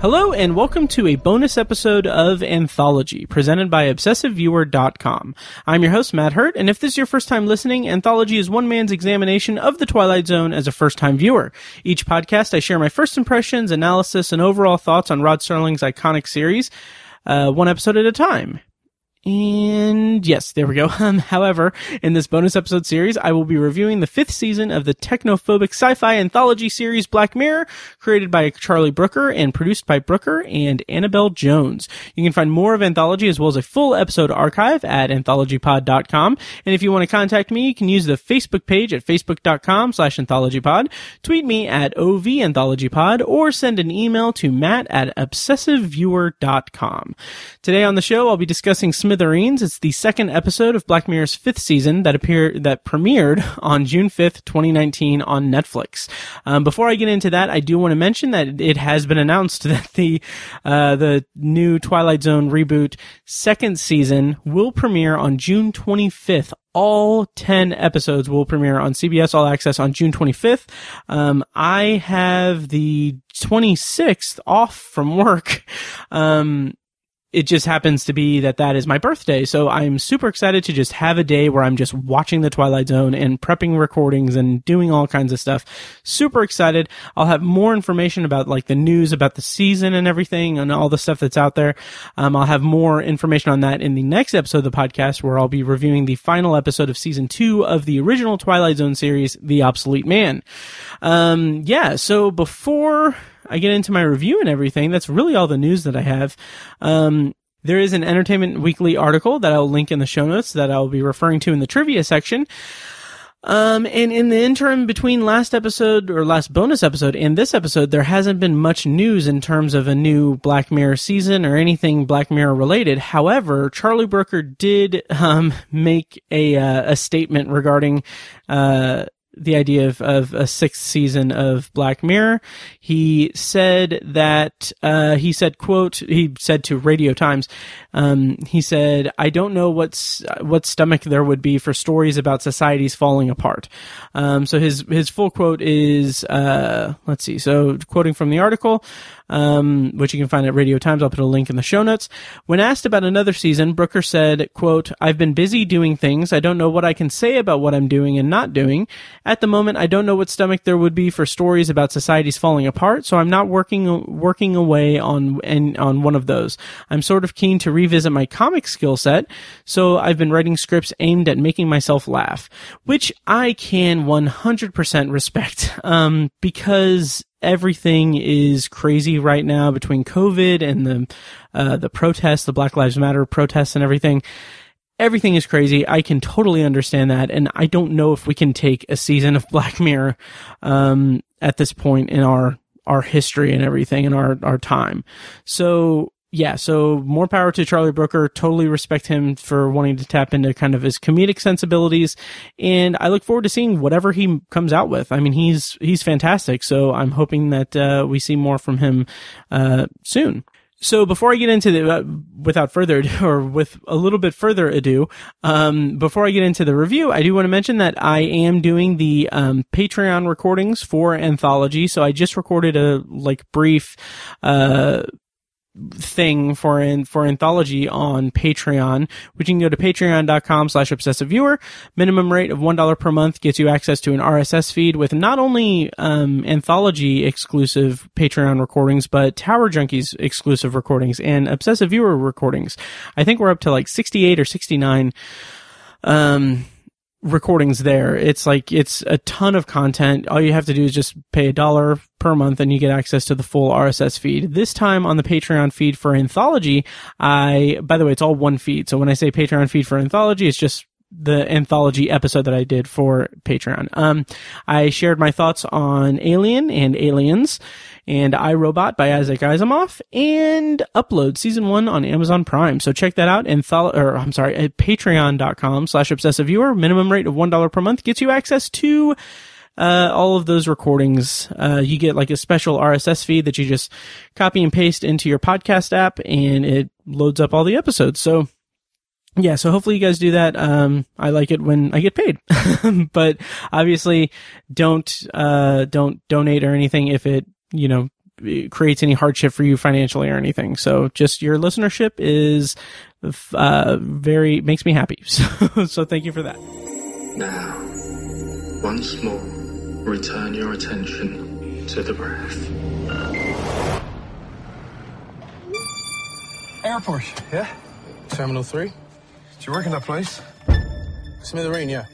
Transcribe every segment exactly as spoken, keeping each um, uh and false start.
Hello and welcome to a bonus episode of Anthology, presented by Obsessive Viewer dot com. I'm your host, Matt Hurt, and if this is your first time listening, Anthology is one man's examination of The Twilight Zone as a first-time viewer. Each podcast, I share my first impressions, analysis, and overall thoughts on Rod Serling's iconic series, uh, one episode at a time. And yes, there we go. Um, however, in this bonus episode series, I will be reviewing the fifth season of the technophobic sci-fi anthology series Black Mirror, created by Charlie Brooker and produced by Brooker and Annabelle Jones. You can find more of Anthology as well as a full episode archive at anthology pod dot com. And if you want to contact me, you can use the Facebook page at facebook dot com slash anthologypod, tweet me at O V anthologypod, or send an email to matt at obsessive viewer dot com. Today on the show, I'll be discussing Smithereens. It's the second episode of Black Mirror's fifth season that appear that premiered on June fifth, twenty nineteen on Netflix. Um, before I get into that, I do want to mention that it has been announced that the uh, the new Twilight Zone reboot second season will premiere on June twenty-fifth. All ten episodes will premiere on C B S All Access on June twenty-fifth. Um, I have the twenty-sixth off from work. Um, It just happens to be that that is my birthday, so I'm super excited to just have a day where I'm just watching The Twilight Zone and prepping recordings and doing all kinds of stuff. Super excited. I'll have more information about like the news about the season and everything and all the stuff that's out there. Um, I'll have more information on that in the next episode of the podcast, where I'll be reviewing the final episode of season two of the original Twilight Zone series, The Obsolete Man. Um, yeah, so before I get into my review and everything, that's really all the news that I have. Um, there is an Entertainment Weekly article that I'll link in the show notes that I'll be referring to in the trivia section. Um, and in the interim between last episode or last bonus episode and this episode, there hasn't been much news in terms of a new Black Mirror season or anything Black Mirror related. However, Charlie Brooker did, um, make a, uh, a statement regarding, uh, the idea of, of a sixth season of Black Mirror. He said that, uh, he said, quote, he said to Radio Times, um, he said, I don't know what's, what stomach there would be for stories about societies falling apart. Um, so his, his full quote is, uh, let's see. So quoting from the article, um, which you can find at Radio Times. I'll put a link in the show notes. When asked about another season, Brooker said, quote, I've been busy doing things. I don't know what I can say about what I'm doing and not doing. At the moment, I don't know what stomach there would be for stories about societies falling apart, so I'm not working working away on and on one of those. I'm sort of keen to revisit my comic skill set, so I've been writing scripts aimed at making myself laugh, which I can one hundred percent respect, um, because everything is crazy right now between COVID and the uh, the protests, the Black Lives Matter protests and everything. Everything is crazy. I can totally understand that, and I don't know if we can take a season of Black Mirror um, at this point in our our history and everything in our our time. So yeah, so more power to Charlie Brooker. Totally respect him for wanting to tap into kind of his comedic sensibilities, and I look forward to seeing whatever he comes out with. I mean, he's he's fantastic, so I'm hoping that uh, we see more from him uh, soon. So before I get into the, uh, without further ado, or with a little bit further ado, um, before I get into the review, I do want to mention that I am doing the, um, Patreon recordings for Anthology. So I just recorded a, like, brief, uh, thing for in for Anthology on Patreon, which you can go to patreon dot com slash obsessive viewer. Minimum rate of one dollar per month gets you access to an R S S feed with not only um Anthology exclusive Patreon recordings, but Tower Junkies exclusive recordings and Obsessive Viewer recordings. I think we're up to like sixty-eight or sixty-nine um recordings there. It's like, it's a ton of content. All you have to do is just pay a dollar per month and you get access to the full R S S feed. This time on the Patreon feed for Anthology, I, by the way, it's all one feed. So when I say Patreon feed for Anthology, it's just the Anthology episode that I did for Patreon. Um, I shared my thoughts on Alien and Aliens and iRobot by Isaac Asimov and Upload season one on Amazon Prime. So check that out. Antholo- or I'm sorry, at patreon dot com slash obsessive viewer. Minimum rate of one dollar per month gets you access to Uh, all of those recordings. Uh, you get like a special R S S feed that you just copy and paste into your podcast app and it loads up all the episodes. So yeah, so hopefully you guys do that. Um, I like it when I get paid, but obviously don't, uh, don't donate or anything if it, you know, creates any hardship for you financially or anything. So just your listenership is uh, very makes me happy. So, so thank you for that. Now, once more, return your attention to the breath. Airport, yeah? Terminal three? Do you work in that place? Smithereen, yeah.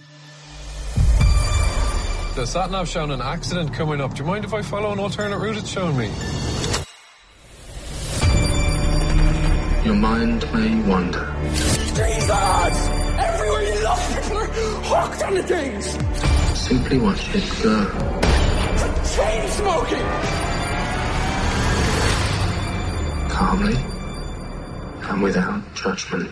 The sat-nav showing an accident coming up. Do you mind if I follow an alternate route it's showing me? Your mind may wander. Jesus! Everywhere you look, people are hooked on the things! Simply watch it go. Chain smoking! Calmly and without judgment.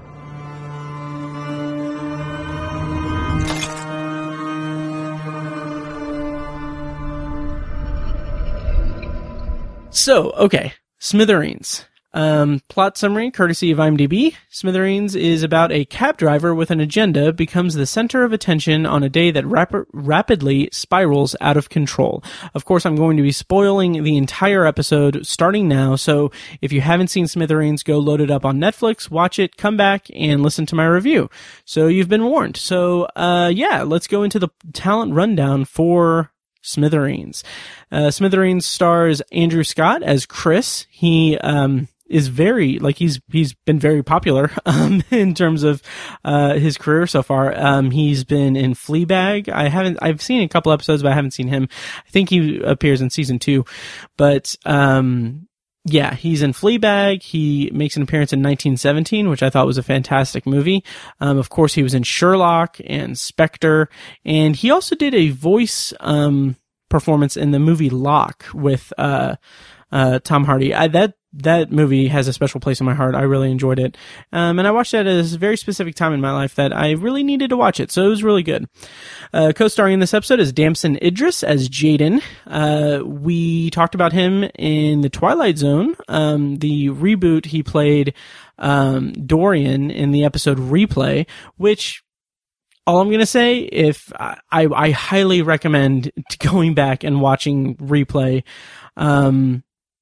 So, okay, Smithereens. Um, plot summary, courtesy of IMDb. Smithereens is about a cab driver with an agenda becomes the center of attention on a day that rap- rapidly spirals out of control. Of course, I'm going to be spoiling the entire episode starting now, so if you haven't seen Smithereens, go load it up on Netflix, watch it, come back, and listen to my review. So you've been warned. So, uh, yeah, let's go into the talent rundown for Smithereens. Uh, Smithereens stars Andrew Scott as Chris. He, um, is very, like, he's, he's been very popular, um, in terms of, uh, his career so far. Um, he's been in Fleabag. I haven't, I've seen a couple episodes, but I haven't seen him. I think he appears in season two, but, um, yeah, he's in Fleabag. He makes an appearance in nineteen seventeen, which I thought was a fantastic movie. Um, of course, he was in Sherlock and Spectre, and he also did a voice, um, performance in the movie Locke with, uh, uh, Tom Hardy. I, that, that movie has a special place in my heart. I really enjoyed it. Um, and I watched that at a very specific time in my life that I really needed to watch it. So it was really good. Uh, co-starring in this episode is Damson Idris as Jaden. Uh, we talked about him in The Twilight Zone. Um, the reboot, he played, um, Dorian in the episode Replay, which, all I'm going to say, if I, I highly recommend going back and watching Replay. Um,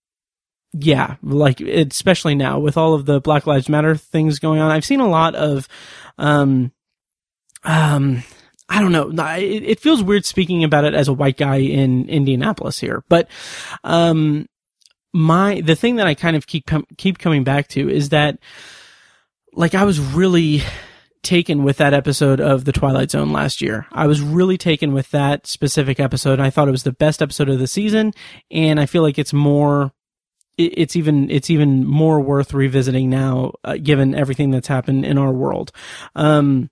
yeah, like, especially now with all of the Black Lives Matter things going on. I've seen a lot of, um, um, I don't know. It, it feels weird speaking about it as a white guy in Indianapolis here, but, um, my, the thing that I kind of keep, com- keep coming back to is that, like, I was really taken with that episode of The Twilight Zone last year. I was really taken with that specific episode. I thought it was the best episode of the season, and I feel like it's more, it's even, it's even more worth revisiting now, uh, given everything that's happened in our world. Um,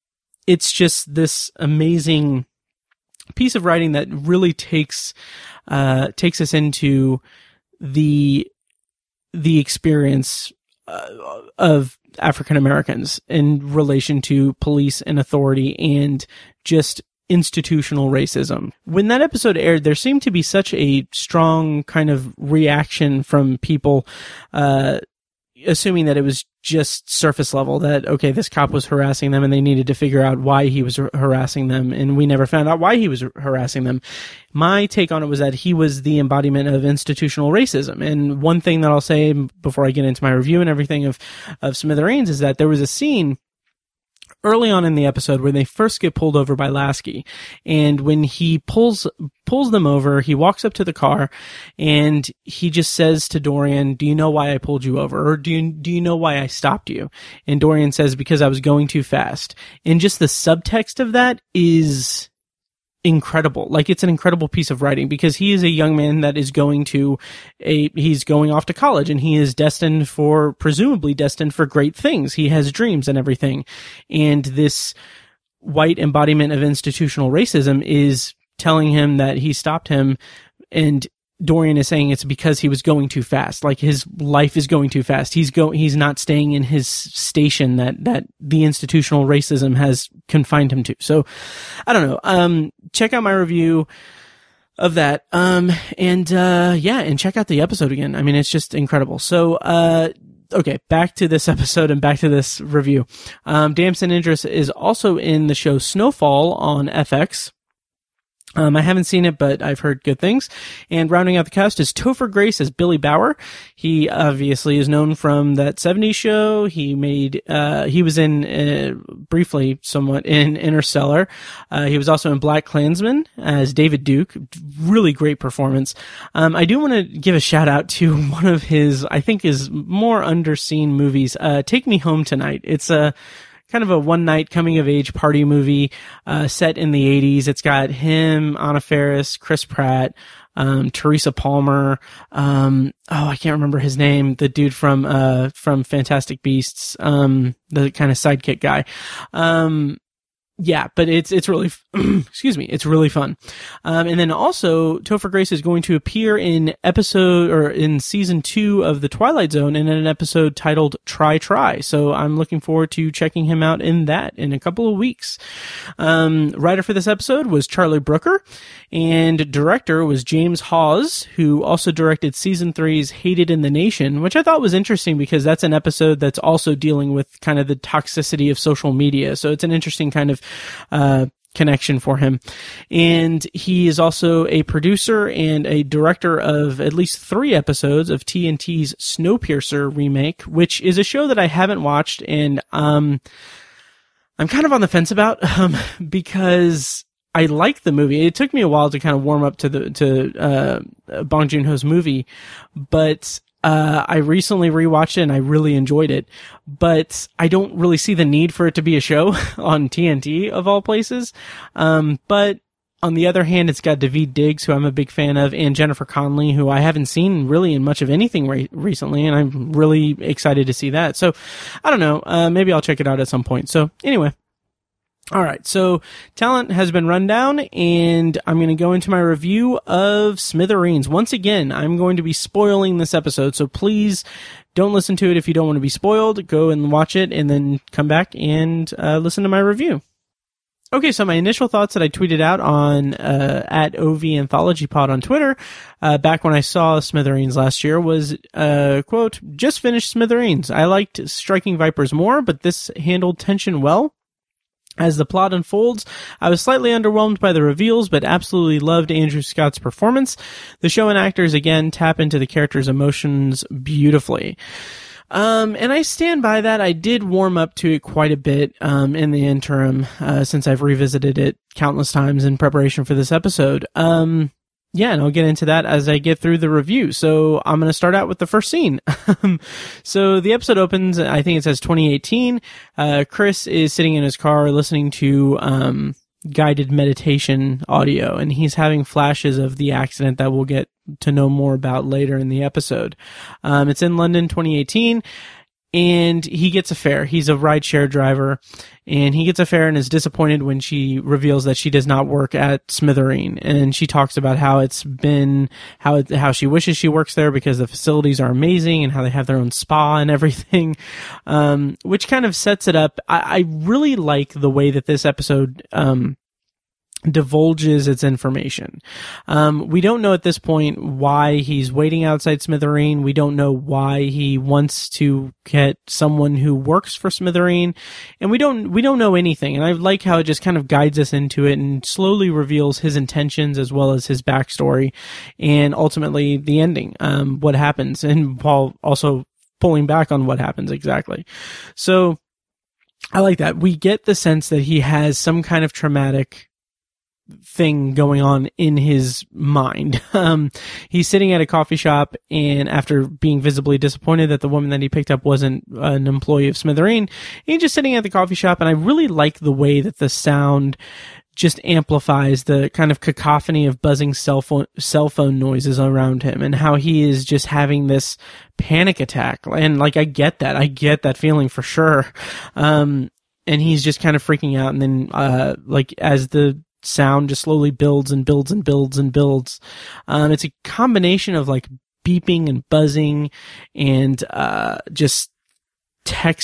it's just this amazing piece of writing that really takes, uh, takes us into the, the experience uh, of African Americans in relation to police and authority and just institutional racism. When that episode aired, there seemed to be such a strong kind of reaction from people, uh, assuming that it was just surface level, that, okay, this cop was harassing them and they needed to figure out why he was harassing them, and we never found out why he was harassing them. My take on it was that he was the embodiment of institutional racism. And one thing that I'll say before I get into my review and everything of, of Smithereens is that there was a scene early on in the episode where they first get pulled over by Lasky, and when he pulls pulls them over, he walks up to the car and he just says to Dorian, "Do you know why I pulled you over? Or do you do you know why I stopped you?" And Dorian says, "Because I was going too fast." And just the subtext of that is incredible. Like, it's an incredible piece of writing, because he is a young man that is going to a, he's going off to college, and he is destined for, presumably destined for great things. He has dreams and everything. And this white embodiment of institutional racism is telling him that he stopped him, and Dorian is saying it's because he was going too fast. Like, his life is going too fast. He's go, he's not staying in his station that, that the institutional racism has confined him to. So, I don't know. Um, check out my review of that. Um, and, uh, yeah, and check out the episode again. I mean, it's just incredible. So, uh, okay, back to this episode and back to this review. Um, Damson Idris is also in the show Snowfall on F X. Um, I haven't seen it, but I've heard good things. And rounding out the cast is Topher Grace as Billy Bauer. He obviously is known from that seventies show. He made, uh, he was in, uh, briefly, somewhat in Interstellar. Uh, he was also in Black Klansman as David Duke. Really great performance. Um, I do want to give a shout out to one of his, I think is more underseen movies, uh, Take Me Home Tonight. It's a, kind of a one-night coming-of-age party movie uh, set in the eighties. It's got him, Anna Faris, Chris Pratt, um, Teresa Palmer. Um, oh, I can't remember his name. The dude from uh, from Fantastic Beasts, um, the kind of sidekick guy. Um, yeah, but it's it's really excuse me, it's really fun. Um, and then also Topher Grace is going to appear in episode or in season two of The Twilight Zone in an episode titled Try Try. So I'm looking forward to checking him out in that in a couple of weeks. Um, writer for this episode was Charlie Brooker, and director was James Hawes, who also directed season three's Hated in the Nation, which I thought was interesting because that's an episode that's also dealing with kind of the toxicity of social media. So it's an interesting kind of uh connection for him. And he is also a producer and a director of at least three episodes of T N T's Snowpiercer remake, which is a show that I haven't watched, and um I'm kind of on the fence about um because I like the movie. It took me a while to kind of warm up to the to uh Bong Joon-ho's movie, but Uh, I recently rewatched it and I really enjoyed it, but I don't really see the need for it to be a show on T N T of all places. Um, but on the other hand, it's got Daveed Diggs, who I'm a big fan of, and Jennifer Connelly, who I haven't seen really in much of anything re- recently, and I'm really excited to see that. So I don't know, uh, maybe I'll check it out at some point. So anyway. All right, so talent has been run down, and I'm going to go into my review of Smithereens. Once again, I'm going to be spoiling this episode, so please don't listen to it if you don't want to be spoiled. Go and watch it, and then come back and uh, listen to my review. Okay, so my initial thoughts that I tweeted out on uh, at O V Anthology Pod on Twitter uh, back when I saw Smithereens last year was, uh, quote, just finished Smithereens. I liked Striking Vipers more, but this handled tension well. As the plot unfolds, I was slightly underwhelmed by the reveals, but absolutely loved Andrew Scott's performance. The show and actors, again, tap into the characters' emotions beautifully. Um, and I stand by that. I did warm up to it quite a bit, um, in the interim, uh, since I've revisited it countless times in preparation for this episode. Um, Yeah, and I'll get into that as I get through the review. So I'm going to start out with the first scene. So the episode opens, I think it says twenty eighteen. Uh, Chris is sitting in his car listening to um, guided meditation audio, and he's having flashes of the accident that we'll get to know more about later in the episode. Um, it's in London, twenty eighteen. And he gets a fare. He's a rideshare driver, and he gets a fare and is disappointed when she reveals that she does not work at Smithereen. And she talks about how it's been, how it, how she wishes she works there because the facilities are amazing and how they have their own spa and everything, um, which kind of sets it up. I, I really like the way that this episode um divulges its information. Um, we don't know at this point why he's waiting outside Smithereen. We don't know why he wants to get someone who works for Smithereen, and we don't we don't know anything. And I like how it just kind of guides us into it and slowly reveals his intentions as well as his backstory, and ultimately the ending, um, what happens, and while also pulling back on what happens exactly. So I like that. We get the sense that he has some kind of traumatic thing going on in his mind. Um, he's sitting at a coffee shop, and after being visibly disappointed that the woman that he picked up wasn't an employee of Smithereen, he's just sitting at the coffee shop, and I really like the way that the sound just amplifies the kind of cacophony of buzzing cell phone, cell phone noises around him, and how he is just having this panic attack. And like, I get that. I get that feeling for sure. Um, and he's just kind of freaking out. And then, uh, like as the sound just slowly builds and builds and builds and builds. Um, it's a combination of like beeping and buzzing and, uh, just text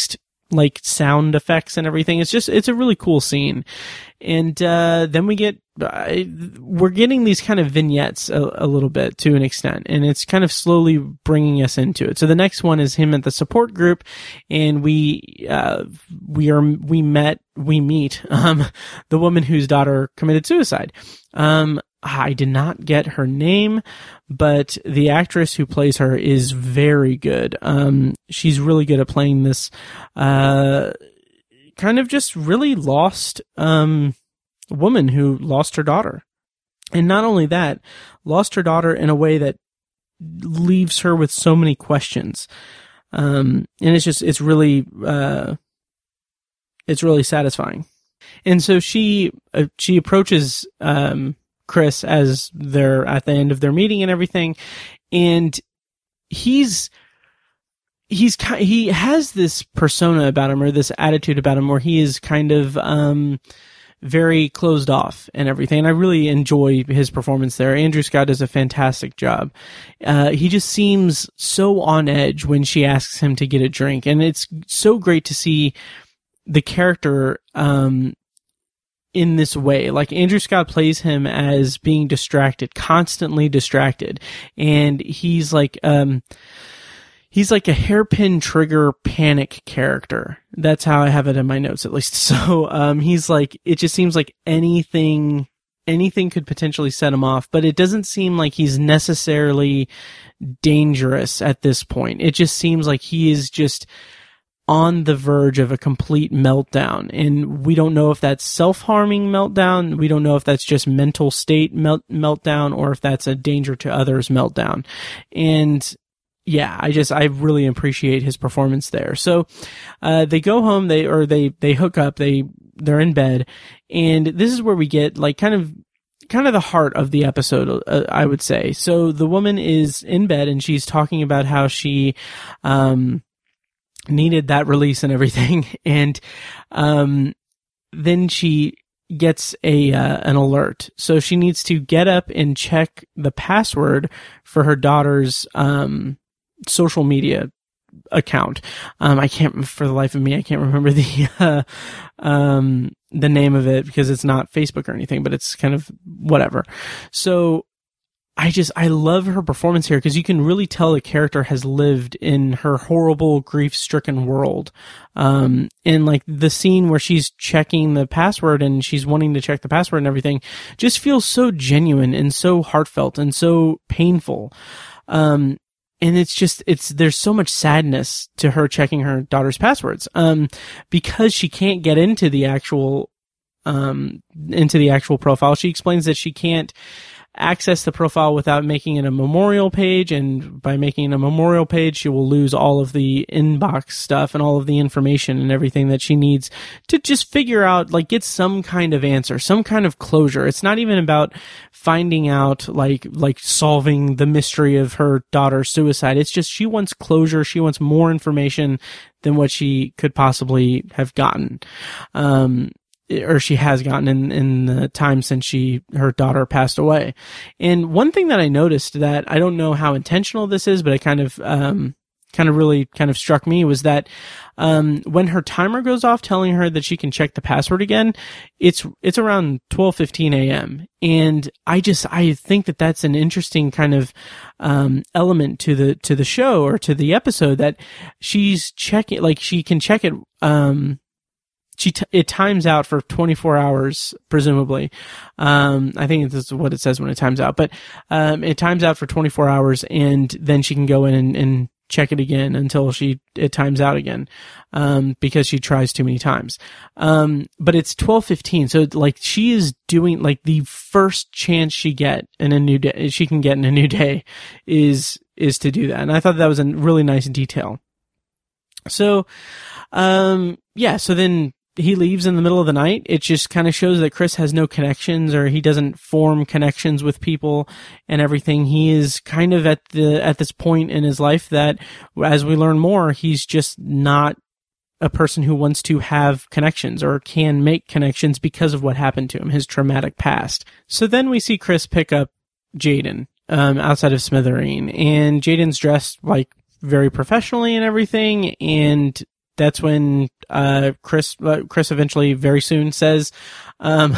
like sound effects and everything. It's just, it's a really cool scene. And, uh, then we get, uh, we're getting these kind of vignettes a, a little bit to an extent, and it's kind of slowly bringing us into it. So the next one is him at the support group, and we, uh, we are, we met, we meet, um, the woman whose daughter committed suicide. Um, I did not get her name, but the actress who plays her is very good. Um, she's really good at playing this, uh, kind of just really lost, um, woman who lost her daughter. And not only that, lost her daughter in a way that leaves her with so many questions. Um, and it's just, it's really, uh, it's really satisfying. And so she, uh, she approaches, um, Chris as they're at the end of their meeting and everything. And he's, he's, he has this persona about him, or this attitude about him, where he is kind of, um, very closed off and everything. And I really enjoy his performance there. Andrew Scott does a fantastic job. Uh, he just seems so on edge when she asks him to get a drink. And it's so great to see the character, um, in this way. Like, Andrew Scott plays him as being distracted, constantly distracted. And he's like, um, he's like a hairpin trigger panic character. That's how I have it in my notes, at least. So, um, he's like, it just seems like anything, anything could potentially set him off, but it doesn't seem like he's necessarily dangerous at this point. It just seems like he is just on the verge of a complete meltdown. And we don't know if that's self-harming meltdown. We don't know if that's just mental state melt- meltdown, or if that's a danger to others meltdown. And yeah, I just, I really appreciate his performance there. So, uh, they go home, they, or they, they hook up, they, they're in bed. And this is where we get like kind of, kind of the heart of the episode, uh, I would say. So the woman is in bed and she's talking about how she, um, needed that release and everything. And, um, then she gets a, uh, an alert. So she needs to get up and check the password for her daughter's, um, social media account. Um, I can't, for the life of me, I can't remember the, uh, um, the name of it, because it's not Facebook or anything, but it's kind of whatever. So, I just, I love her performance here, because you can really tell the character has lived in her horrible, grief-stricken world. Um, and like the scene where she's checking the password and she's wanting to check the password and everything just feels so genuine and so heartfelt and so painful. Um, and it's just, it's, there's so much sadness to her checking her daughter's passwords, um, because she can't get into the actual, um, into the actual profile. She explains that she can't access the profile without making it a memorial page, and by making a memorial page, she will lose all of the inbox stuff and all of the information and everything that she needs to just figure out, like, get some kind of answer, some kind of closure. It's not even about finding out, like, like solving the mystery of her daughter's suicide. It's just she wants closure. She wants more information than what she could possibly have gotten. Um, or she has gotten in, in the time since she, her daughter passed away. And one thing that I noticed that I don't know how intentional this is, but it kind of, um, kind of really kind of struck me was that, um, when her timer goes off telling her that she can check the password again, it's, it's around twelve fifteen a.m. And I just, I think that that's an interesting kind of, um, element to the, to the show or to the episode, that she's checking, like she can check it, um, She t- it times out for twenty-four hours, presumably. Um, I think this is what it says when it times out, but, um, it times out for twenty-four hours, and then she can go in and, and check it again until she, it times out again, um, because she tries too many times. Um, but it's twelve fifteen. So like she is doing, like, the first chance she get in a new day, she can get in a new day is, is to do that. And I thought that was a really nice detail. So, um, yeah, so then, he leaves in the middle of the night. It just kind of shows that Chris has no connections, or he doesn't form connections with people and everything. He is kind of at the, at this point in his life that, as we learn more, he's just not a person who wants to have connections or can make connections because of what happened to him, his traumatic past. So then we see Chris pick up Jaden, um, outside of Smithereen, and Jaden's dressed like very professionally and everything. And that's when uh, Chris uh, Chris eventually very soon says, um,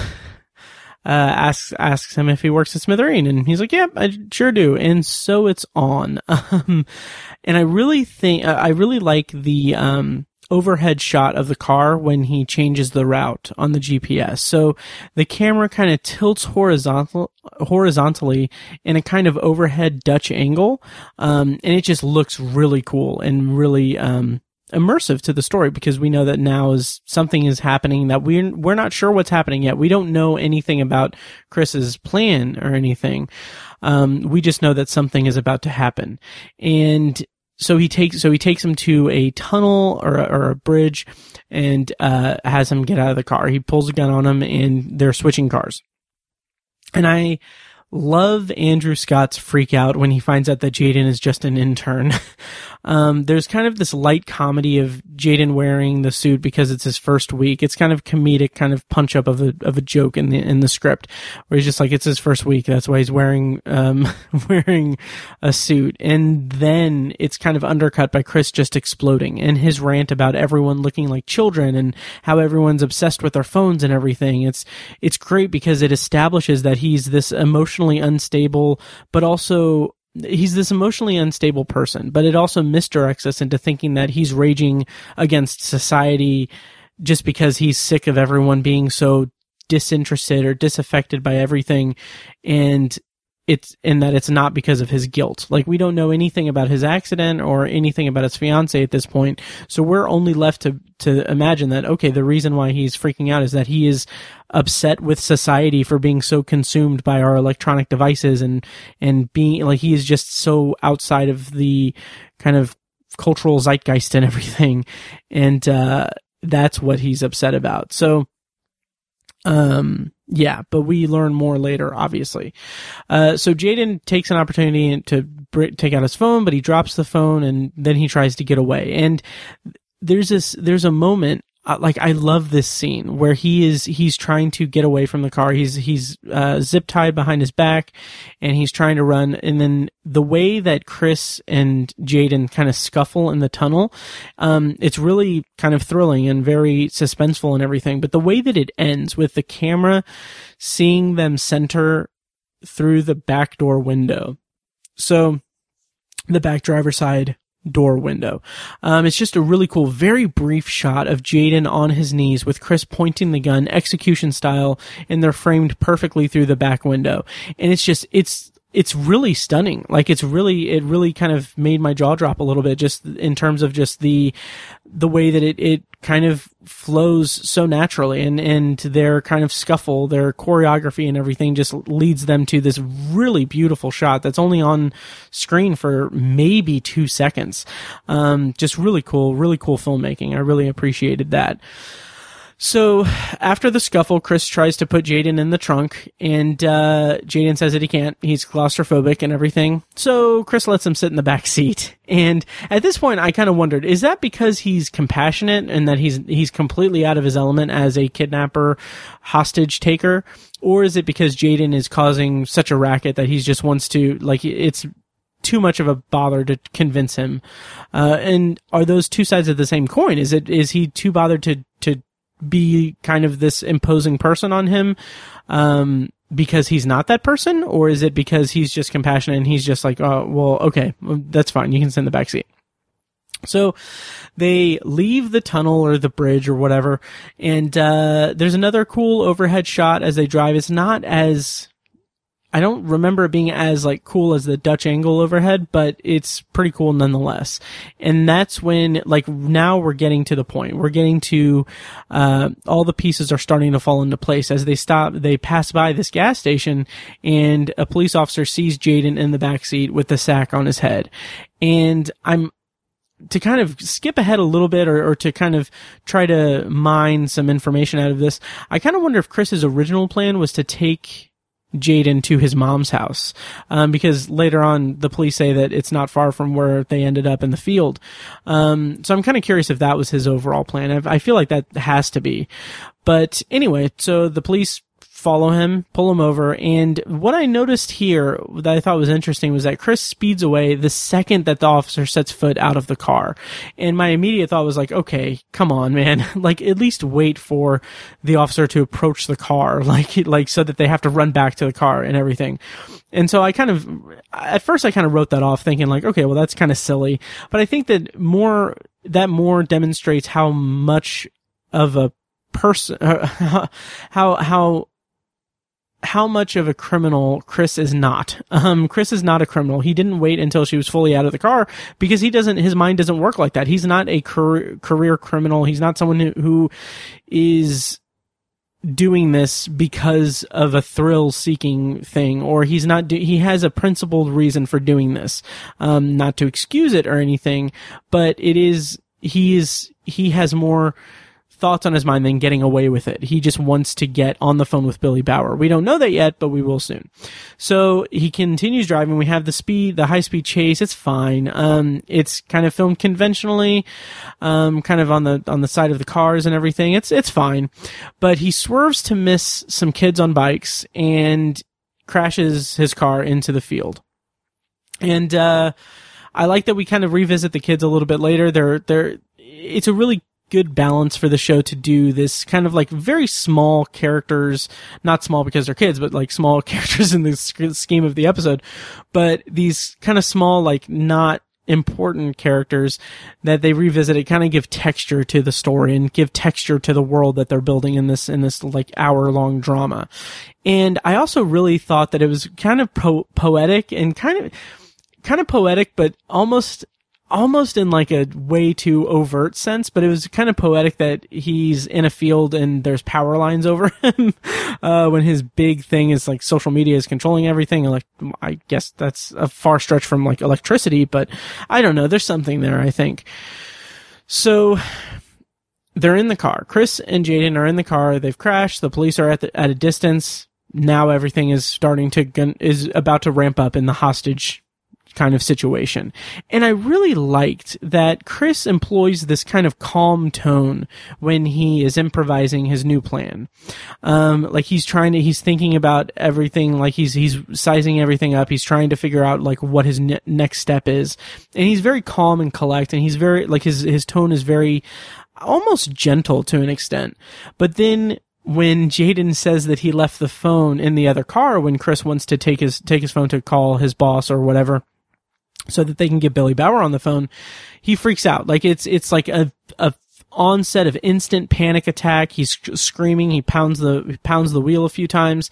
uh, asks asks him if he works at Smithereen, and he's like, "Yeah, I sure do." And so it's on. Um, and I really think I really like the um, overhead shot of the car when he changes the route on the G P S. So the camera kind of tilts horizontal horizontally in a kind of overhead Dutch angle, um, and it just looks really cool and really um, immersive to the story, because we know that now is something is happening that we're we're not sure what's happening yet. We don't know anything about Chris's plan or anything. Um, we just know that something is about to happen, and so he takes so he takes him to a tunnel or a, or a bridge, and uh, has him get out of the car. He pulls a gun on him, and they're switching cars. And I love Andrew Scott's freak out when he finds out that Jaden is just an intern. Um, there's kind of this light comedy of Jaden wearing the suit because it's his first week. It's kind of comedic, kind of punch up of a, of a joke in the, in the script, where he's just like, it's his first week. That's why he's wearing, um, wearing a suit. And then it's kind of undercut by Chris just exploding and his rant about everyone looking like children and how everyone's obsessed with their phones and everything. It's, it's great because it establishes that he's this emotionally unstable, but also he's this emotionally unstable person, but it also misdirects us into thinking that he's raging against society just because he's sick of everyone being so disinterested or disaffected by everything. And it's, and that it's not because of his guilt. Like, we don't know anything about his accident or anything about his fiance at this point. So we're only left to, to imagine that, okay, the reason why he's freaking out is that he is upset with society for being so consumed by our electronic devices and, and being like, he is just so outside of the kind of cultural zeitgeist and everything. And, uh, that's what he's upset about. So, um, yeah, but we learn more later, obviously. Uh, so Jaden takes an opportunity to br- take out his phone, but he drops the phone and then he tries to get away. And there's this, there's a moment, uh, like, I love this scene where he is, he's trying to get away from the car. He's, he's, uh, zip tied behind his back and he's trying to run. And then the way that Chris and Jaden kind of scuffle in the tunnel, um, it's really kind of thrilling and very suspenseful and everything. But the way that it ends with the camera seeing them center through the back door window. So the back driver's side door window. Um, it's just a really cool, very brief shot of Jaden on his knees with Chris pointing the gun execution style, and they're framed perfectly through the back window. And it's just, it's, it's really stunning. Like, it's really, it really kind of made my jaw drop a little bit, just in terms of just the, the way that it, it kind of flows so naturally, and, and their kind of scuffle, their choreography and everything just leads them to this really beautiful shot that's only on screen for maybe two seconds. Um, just really cool, really cool filmmaking. I really appreciated that. So after the scuffle, Chris tries to put Jaden in the trunk, and uh Jaden says that he can't. He's claustrophobic and everything. So Chris lets him sit in the back seat. And at this point, I kind of wondered, is that because he's compassionate and that he's he's completely out of his element as a kidnapper, hostage taker, or is it because Jaden is causing such a racket that he just wants to, like, it's too much of a bother to convince him? Uh and are those two sides of the same coin? Is it is he too bothered to to be kind of this imposing person on him, um, because he's not that person? Or is it because he's just compassionate and he's just like, oh, well, okay, that's fine. You can sit in the back seat. So they leave the tunnel or the bridge or whatever. And, uh, there's another cool overhead shot as they drive. It's not as, I don't remember it being as like cool as the Dutch angle overhead, but it's pretty cool nonetheless. And that's when, like, now we're getting to the point. We're getting to, uh, all the pieces are starting to fall into place as they stop. They pass by this gas station and a police officer sees Jaden in the backseat with the sack on his head. And I'm, to kind of skip ahead a little bit, or, or to kind of try to mine some information out of this, I kind of wonder if Chris's original plan was to take Jaden to his mom's house, um, because later on the police say that it's not far from where they ended up in the field. Um, so I'm kind of curious if that was his overall plan. I, I feel like that has to be. But anyway, so the police follow him, pull him over. And what I noticed here that I thought was interesting was that Chris speeds away the second that the officer sets foot out of the car. And my immediate thought was like, okay, come on, man. Like, at least wait for the officer to approach the car, like, like so that they have to run back to the car and everything. And so I kind of, at first I kind of wrote that off thinking like, okay, well, that's kind of silly. But I think that more, that more demonstrates how much of a person, uh, how, how, how much of a criminal Chris is not. Um, Chris is not a criminal. He didn't wait until she was fully out of the car because he doesn't, his mind doesn't work like that. He's not a career, career criminal. He's not someone who, who is doing this because of a thrill-seeking thing, or he's not, do- he has a principled reason for doing this. Um, not to excuse it or anything, but it is, he is, he has more thoughts on his mind than getting away with it. He just wants to get on the phone with Billy Bauer. We don't know that yet, but we will soon. So he continues driving. We have the speed, the high speed chase. It's fine. Um, it's kind of filmed conventionally, um, kind of on the, on the side of the cars and everything. It's, it's fine. But he swerves to miss some kids on bikes and crashes his car into the field. And, uh, I like that we kind of revisit the kids a little bit later. They're, they're, it's a really good balance for the show to do this kind of like very small characters, not small because they're kids, but like small characters in the scheme of the episode, but these kind of small, like not important characters that they revisit it kind of give texture to the story and give texture to the world that they're building in this, in this like hour long drama. And I also really thought that it was kind of po- poetic and kind of, kind of poetic, but almost, almost in like a way too overt sense, but it was kind of poetic that he's in a field and there's power lines over him, uh, when his big thing is like social media is controlling everything. Like, I guess that's a far stretch from like electricity, but I don't know. There's something there, I think. So they're in the car. Chris and Jaden are in the car. They've crashed. The police are at the, at a distance. Now everything is starting to, gun- is about to ramp up in the hostage kind of situation. And I really liked that Chris employs this kind of calm tone when he is improvising his new plan. Um, like he's trying to, he's thinking about everything, like he's, he's sizing everything up. He's trying to figure out like what his ne- next step is. And he's very calm and collect, and he's very, like his, his tone is very, almost gentle to an extent. But then when Jaden says that he left the phone in the other car when Chris wants to take his, take his phone to call his boss or whatever, so that they can get Billy Bauer on the phone, he freaks out. Like it's, it's like a, a onset of instant panic attack. He's screaming. He pounds the, pounds the wheel a few times.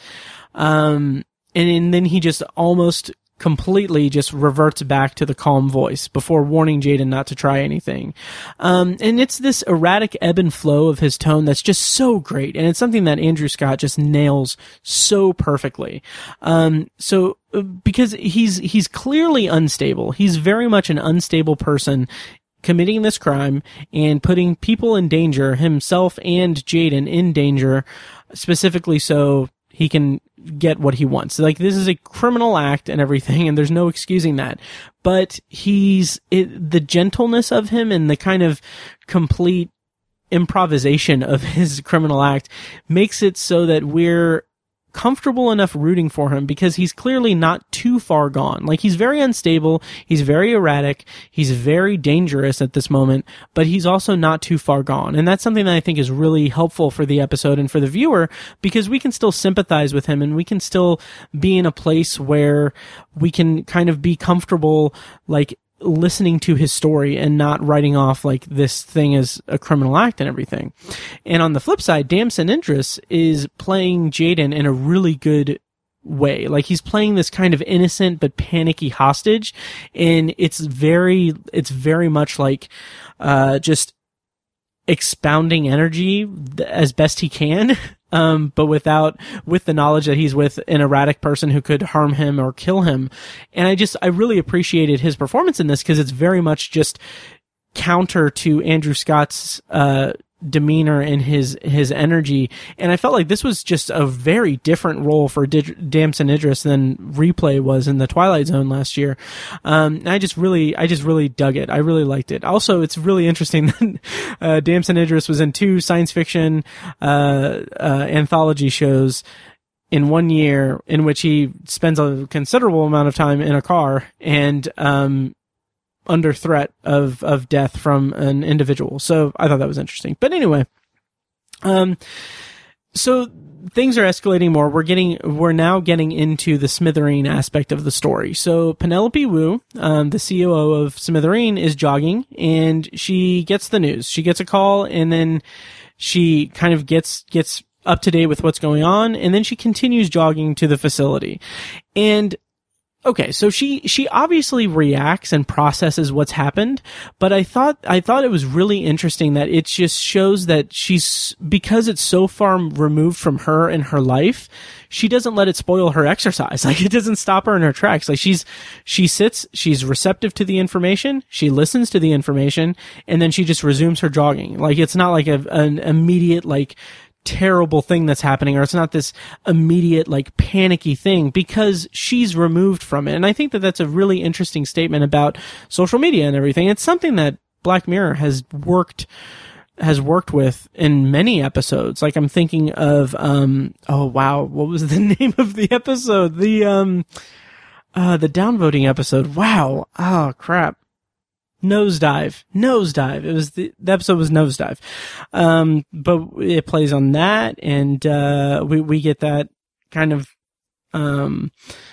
Um, and, and then he just almost completely just reverts back to the calm voice before warning Jaden not to try anything. Um, and it's this erratic ebb and flow of his tone that's just so great. And it's something that Andrew Scott just nails so perfectly. Um, so, because he's, he's clearly unstable. He's very much an unstable person committing this crime and putting people in danger, himself and Jaden in danger, specifically so he can get what he wants. Like, this is a criminal act and everything, and there's no excusing that. But he's, it, the gentleness of him and the kind of complete improvisation of his criminal act makes it so that we're comfortable enough rooting for him because he's clearly not too far gone. Like, he's very unstable, he's very erratic, he's very dangerous at this moment, but he's also not too far gone. And that's something that I think is really helpful for the episode and for the viewer, because we can still sympathize with him and we can still be in a place where we can kind of be comfortable, like, listening to his story and not writing off like this thing as a criminal act and everything. And on the flip side, Damson Idris is playing Jaden in a really good way. Like, he's playing this kind of innocent but panicky hostage, and it's very, it's very much like, uh, just expounding energy as best he can. Um, but without, with the knowledge that he's with an erratic person who could harm him or kill him. And I just, I really appreciated his performance in this because it's very much just counter to Andrew Scott's, uh, demeanor and his, his energy. And I felt like this was just a very different role for Did- Damson Idris than Replay was in the Twilight Zone last year. Um, and I just really, I just really dug it. I really liked it. Also, it's really interesting that, uh, Damson Idris was in two science fiction, uh, uh, anthology shows. in one year in which he spends a considerable amount of time in a car and um, under threat of, of death from an individual. So I thought that was interesting. But anyway, um, so things are escalating more. We're getting, we're now getting into the Smithereen aspect of the story. So Penelope Wu, um, the C O O of Smithereen, is jogging and she gets the news. She gets a call and then she kind of gets, gets up to date with what's going on, and then she continues jogging to the facility. And okay, so she she obviously reacts and processes what's happened, but I thought I thought it was really interesting that it just shows that she's, because it's so far removed from her and her life, she doesn't let it spoil her exercise. Like, it doesn't stop her in her tracks. Like, she's she sits, she's receptive to the information, she listens to the information, and then she just resumes her jogging. Like, it's not like a, an immediate like terrible thing that's happening, or it's not this immediate like panicky thing, because she's removed from it. And I think that that's a really interesting statement about social media and everything. It's something that Black Mirror has worked has worked with in many episodes. Like, I'm thinking of um oh wow, what was the name of the episode? The um uh the downvoting episode. Wow. Oh crap. Nosedive, Nosedive. It was the, the episode was Nosedive. Um, but it plays on that, and, uh, we, we get that kind of, um,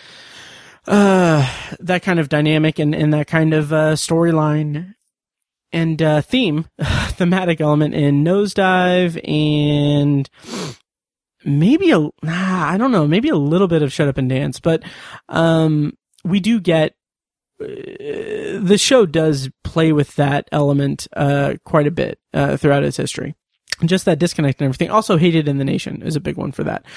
uh, that kind of dynamic and, and that kind of, uh, storyline and, uh, theme, thematic element in Nosedive, and maybe a, nah, I don't know, maybe a little bit of Shut Up and Dance, but, um, we do get, the show does play with that element uh, quite a bit uh, throughout its history. Just that disconnect and everything. Also, Hated in the Nation is a big one for that.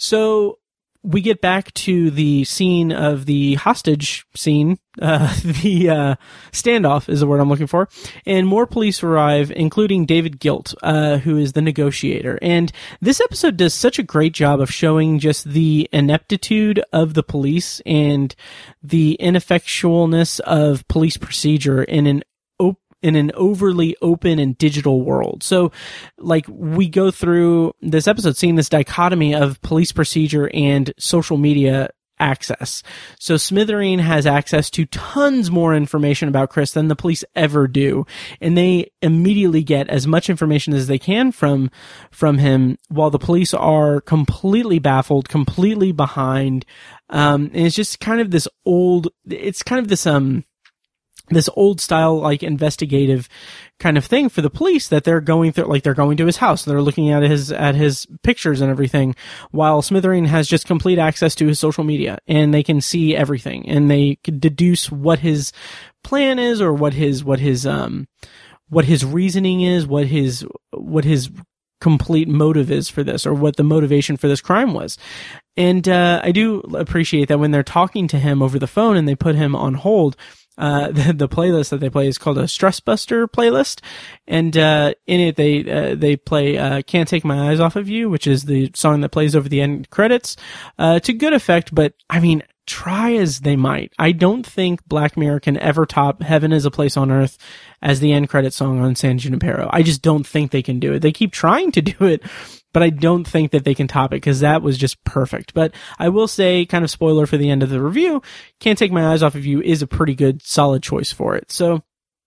So we get back to the scene of the hostage scene. Uh, the uh, standoff is the word I'm looking for. And more police arrive, including David Gilt, uh, who is the negotiator. And this episode does such a great job of showing just the ineptitude of the police and the ineffectualness of police procedure in an in an overly open and digital world. So, like, we go through this episode seeing this dichotomy of police procedure and social media access. So Smithereen has access to tons more information about Chris than the police ever do. And they immediately get as much information as they can from, from him, while the police are completely baffled, completely behind. Um, and it's just kind of this old, it's kind of this, um, this old style, like, investigative kind of thing for the police that they're going through, like, they're going to his house, they're looking at his, at his pictures and everything, while Smithereen has just complete access to his social media, and they can see everything, and they can deduce what his plan is, or what his, what his, um, what his reasoning is, what his, what his complete motive is for this, or what the motivation for this crime was. And, uh, I do appreciate that when they're talking to him over the phone and they put him on hold, Uh, the, the playlist that they play is called a Stress Buster playlist. And, uh, in it, they, uh, they play, uh, Can't Take My Eyes Off of You, which is the song that plays over the end credits, uh, to good effect. But, I mean, try as they might, I don't think Black Mirror can ever top Heaven is a Place on Earth as the end credit song on San Junipero. I just don't think they can do it. They keep trying to do it, but I don't think that they can top it, because that was just perfect. But I will say, kind of spoiler for the end of the review, Can't Take My Eyes Off of You is a pretty good, solid choice for it. So,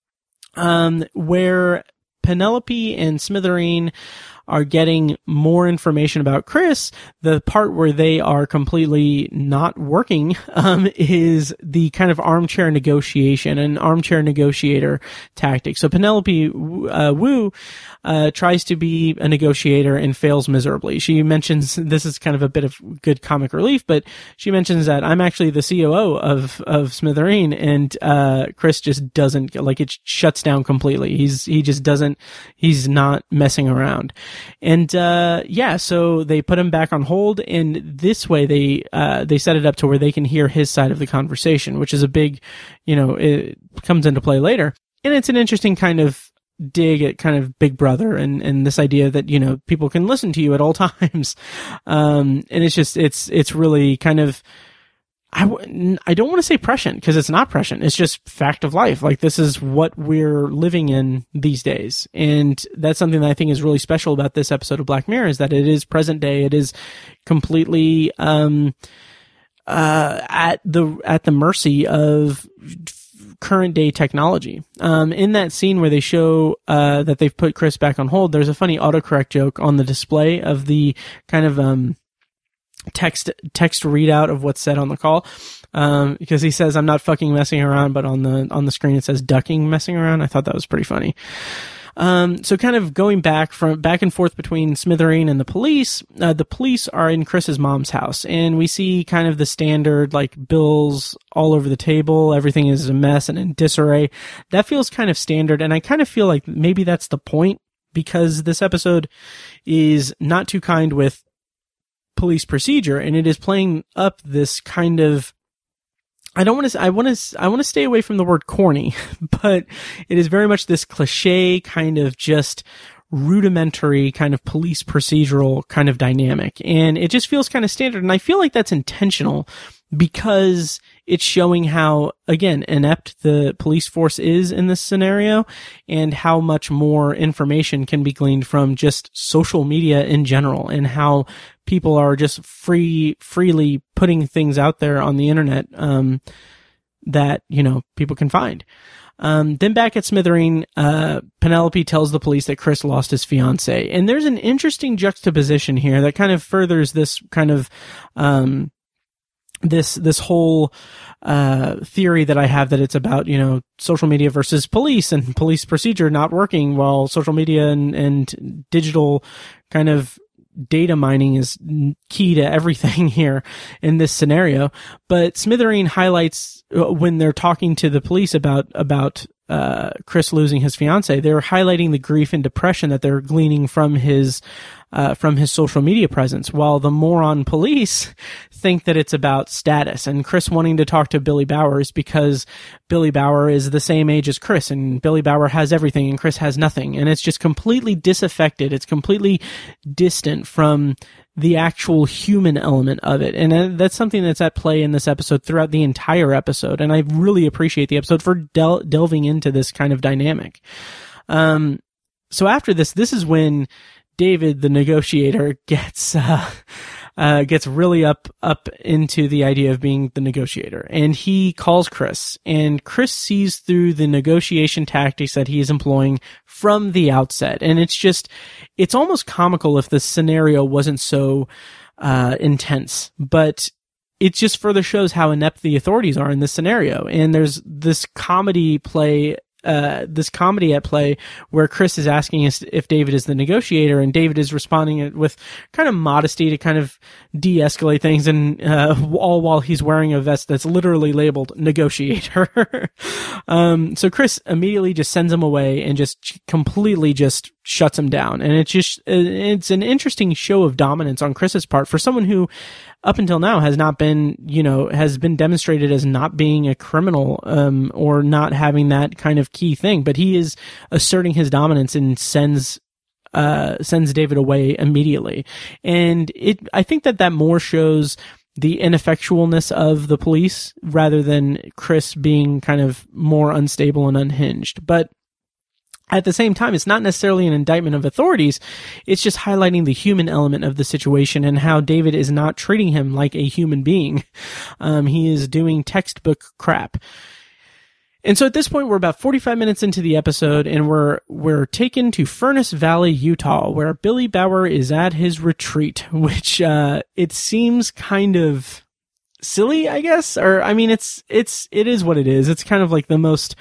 um, where Penelope and Smithereen are getting more information about Chris, the part where they are completely not working, um, is the kind of armchair negotiation, an armchair negotiator tactic. So Penelope, uh, Wu, uh, tries to be a negotiator and fails miserably. She mentions, this is kind of a bit of good comic relief, but she mentions that I'm actually the C O O of, of Smithereen, and, uh, Chris just doesn't, like, it shuts down completely. He's, he just doesn't, he's not messing around. And, uh, yeah, so they put him back on hold, and this way they, uh, they set it up to where they can hear his side of the conversation, which is a big, you know, it comes into play later. And it's an interesting kind of dig at kind of Big Brother and, and this idea that, you know, people can listen to you at all times. Um, and it's just, it's, it's really kind of, I, w- I don't want to say prescient because it's not prescient. It's just fact of life. Like this is what we're living in these days. And that's something that I think is really special about this episode of Black Mirror is that it is present day. It is completely, um, uh, at the, at the mercy of current day technology. Um, in that scene where they show, uh, that they've put Chris back on hold, there's a funny autocorrect joke on the display of the kind of, um, text text readout of what's said on the call, um because he says I'm not fucking messing around, but on the on the screen it says ducking messing around. I thought that was pretty funny. Um so kind of going back from back and forth between Smithereen and the police, uh, the police are in Chris's mom's house, and we see kind of the standard like bills all over the table, everything is a mess and in disarray. That feels kind of standard, and I kind of feel like maybe that's the point, because this episode is not too kind with police procedure, and it is playing up this kind of, I don't want to, I want to, I want to stay away from the word corny, but it is very much this cliche kind of just rudimentary kind of police procedural kind of dynamic. And it just feels kind of standard. And I feel like that's intentional because it's showing how, again, inept the police force is in this scenario and how much more information can be gleaned from just social media in general and how people are just free, freely putting things out there on the internet, um, that, you know, people can find. Um, then back at Smithereen, uh, Penelope tells the police that Chris lost his fiance. And there's an interesting juxtaposition here that kind of furthers this kind of, um, this, this whole, uh, theory that I have that it's about, you know, social media versus police and police procedure not working while social media and, and digital kind of data mining is key to everything here in this scenario. But Smithereen highlights when they're talking to the police about, about, uh, Chris losing his fiance, they're highlighting the grief and depression that they're gleaning from his, uh, from his social media presence, while the moron police think that it's about status and Chris wanting to talk to Billy Bowers because Billy Bauer is the same age as Chris and Billy Bauer has everything and Chris has nothing. And it's just completely disaffected. It's completely distant from the actual human element of it. And that's something that's at play in this episode throughout the entire episode. And I really appreciate the episode for del- delving into this kind of dynamic. Um, so after this, this is when David, the negotiator, gets, uh, uh, gets really up, up into the idea of being the negotiator. And he calls Chris, and Chris sees through the negotiation tactics that he is employing from the outset. And it's just, it's almost comical if the scenario wasn't so, uh, intense, but it just further shows how inept the authorities are in this scenario. And there's this comedy play Uh, this comedy at play where Chris is asking us if David is the negotiator, and David is responding with kind of modesty to kind of de-escalate things, and uh, all while he's wearing a vest that's literally labeled negotiator. um, so Chris immediately just sends him away and just completely just shuts him down. And it's just, it's an interesting show of dominance on Chris's part for someone who up until now has not been, you know, has been demonstrated as not being a criminal, um, or not having that kind of key thing, but he is asserting his dominance and sends, uh, sends David away immediately. And it, I think that that more shows the ineffectualness of the police rather than Chris being kind of more unstable and unhinged. But at the same time, it's not necessarily an indictment of authorities. It's just highlighting the human element of the situation and how David is not treating him like a human being. Um, he is doing textbook crap. And so at this point, we're about forty-five minutes into the episode, and we're, we're taken to Furnace Valley, Utah, where Billy Bauer is at his retreat, which, uh, it seems kind of silly, I guess. Or, I mean, it's, it's, it is what it is. It's kind of like the most,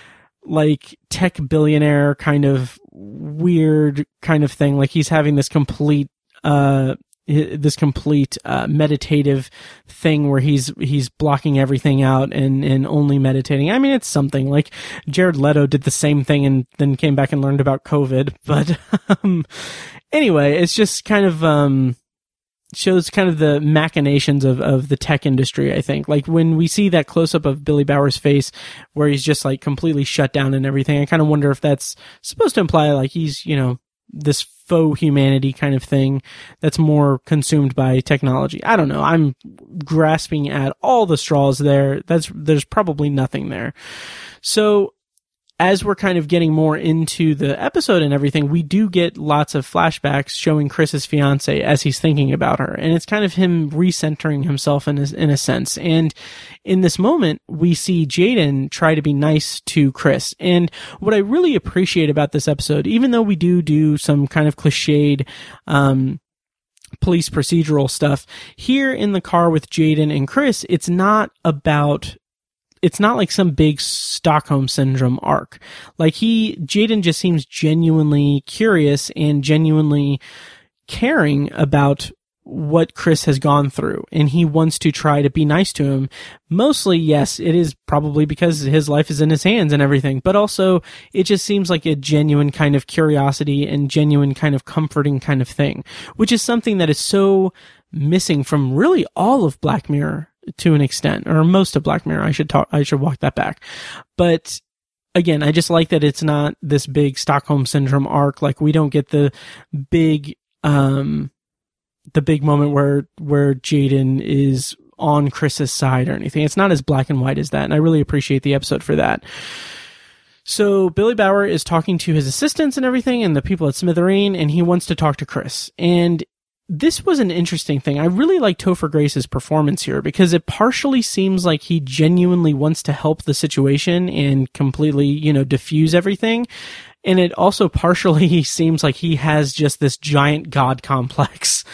like, tech billionaire kind of weird kind of thing. Like, he's having this complete, uh, this complete, uh, meditative thing where he's, he's blocking everything out and, and only meditating. I mean, it's something like Jared Leto did the same thing and then came back and learned about COVID. But, um, anyway, it's just kind of, um, shows kind of the machinations of, of the tech industry, I think. Like, when we see that close-up of Billy Bauer's face where he's just, like, completely shut down and everything, I kind of wonder if that's supposed to imply, like, he's, you know, this faux humanity kind of thing that's more consumed by technology. I don't know. I'm grasping at all the straws there. That's, there's probably nothing there. So as we're kind of getting more into the episode and everything, we do get lots of flashbacks showing Chris's fiance as he's thinking about her. And it's kind of him recentering himself in a, in a sense. And in this moment, we see Jaden try to be nice to Chris. And what I really appreciate about this episode, even though we do do some kind of cliched, um, police procedural stuff, here in the car with Jaden and Chris, it's not about It's not like some big Stockholm Syndrome arc. Like he, Jaden just seems genuinely curious and genuinely caring about what Chris has gone through. And he wants to try to be nice to him. Mostly, yes, it is probably because his life is in his hands and everything. But also, it just seems like a genuine kind of curiosity and genuine kind of comforting kind of thing. Which is something that is so missing from really all of Black Mirror. To an extent, or most of Black Mirror. I should talk, I should walk that back. But again, I just like that it's not this big Stockholm Syndrome arc. Like we don't get the big, um, the big moment where, where Jaden is on Chris's side or anything. It's not as black and white as that. And I really appreciate the episode for that. So Billy Bauer is talking to his assistants and everything and the people at Smithereen, and he wants to talk to Chris. And this was an interesting thing. I really like Topher Grace's performance here because it partially seems like he genuinely wants to help the situation and completely, you know, diffuse everything. And it also partially seems like he has just this giant God complex.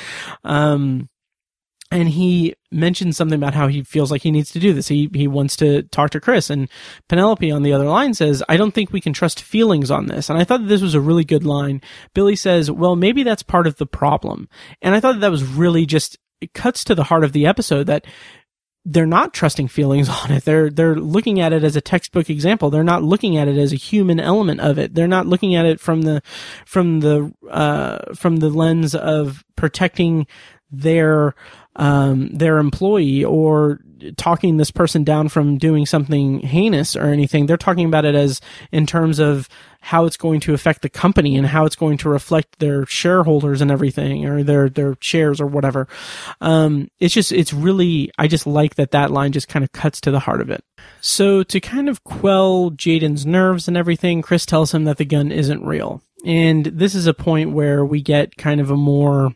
Um, and he mentioned something about how he feels like he needs to do this. He he wants to talk to Chris. And Penelope on the other line says, I don't think we can trust feelings on this. And I thought that this was a really good line. Billy says, well, maybe that's part of the problem. And I thought that, that was really just, it cuts to the heart of the episode that they're not trusting feelings on it. They're, they're looking at it as a textbook example. They're not looking at it as a human element of it. They're not looking at it from the, from the, uh, from the lens of protecting their, um, their employee or talking this person down from doing something heinous or anything. They're talking about it as in terms of how it's going to affect the company and how it's going to reflect their shareholders and everything, or their, their shares or whatever. Um, it's just, it's really, I just like that that line just kind of cuts to the heart of it. So to kind of quell Jaden's nerves and everything, Chris tells him that the gun isn't real. And this is a point where we get kind of a more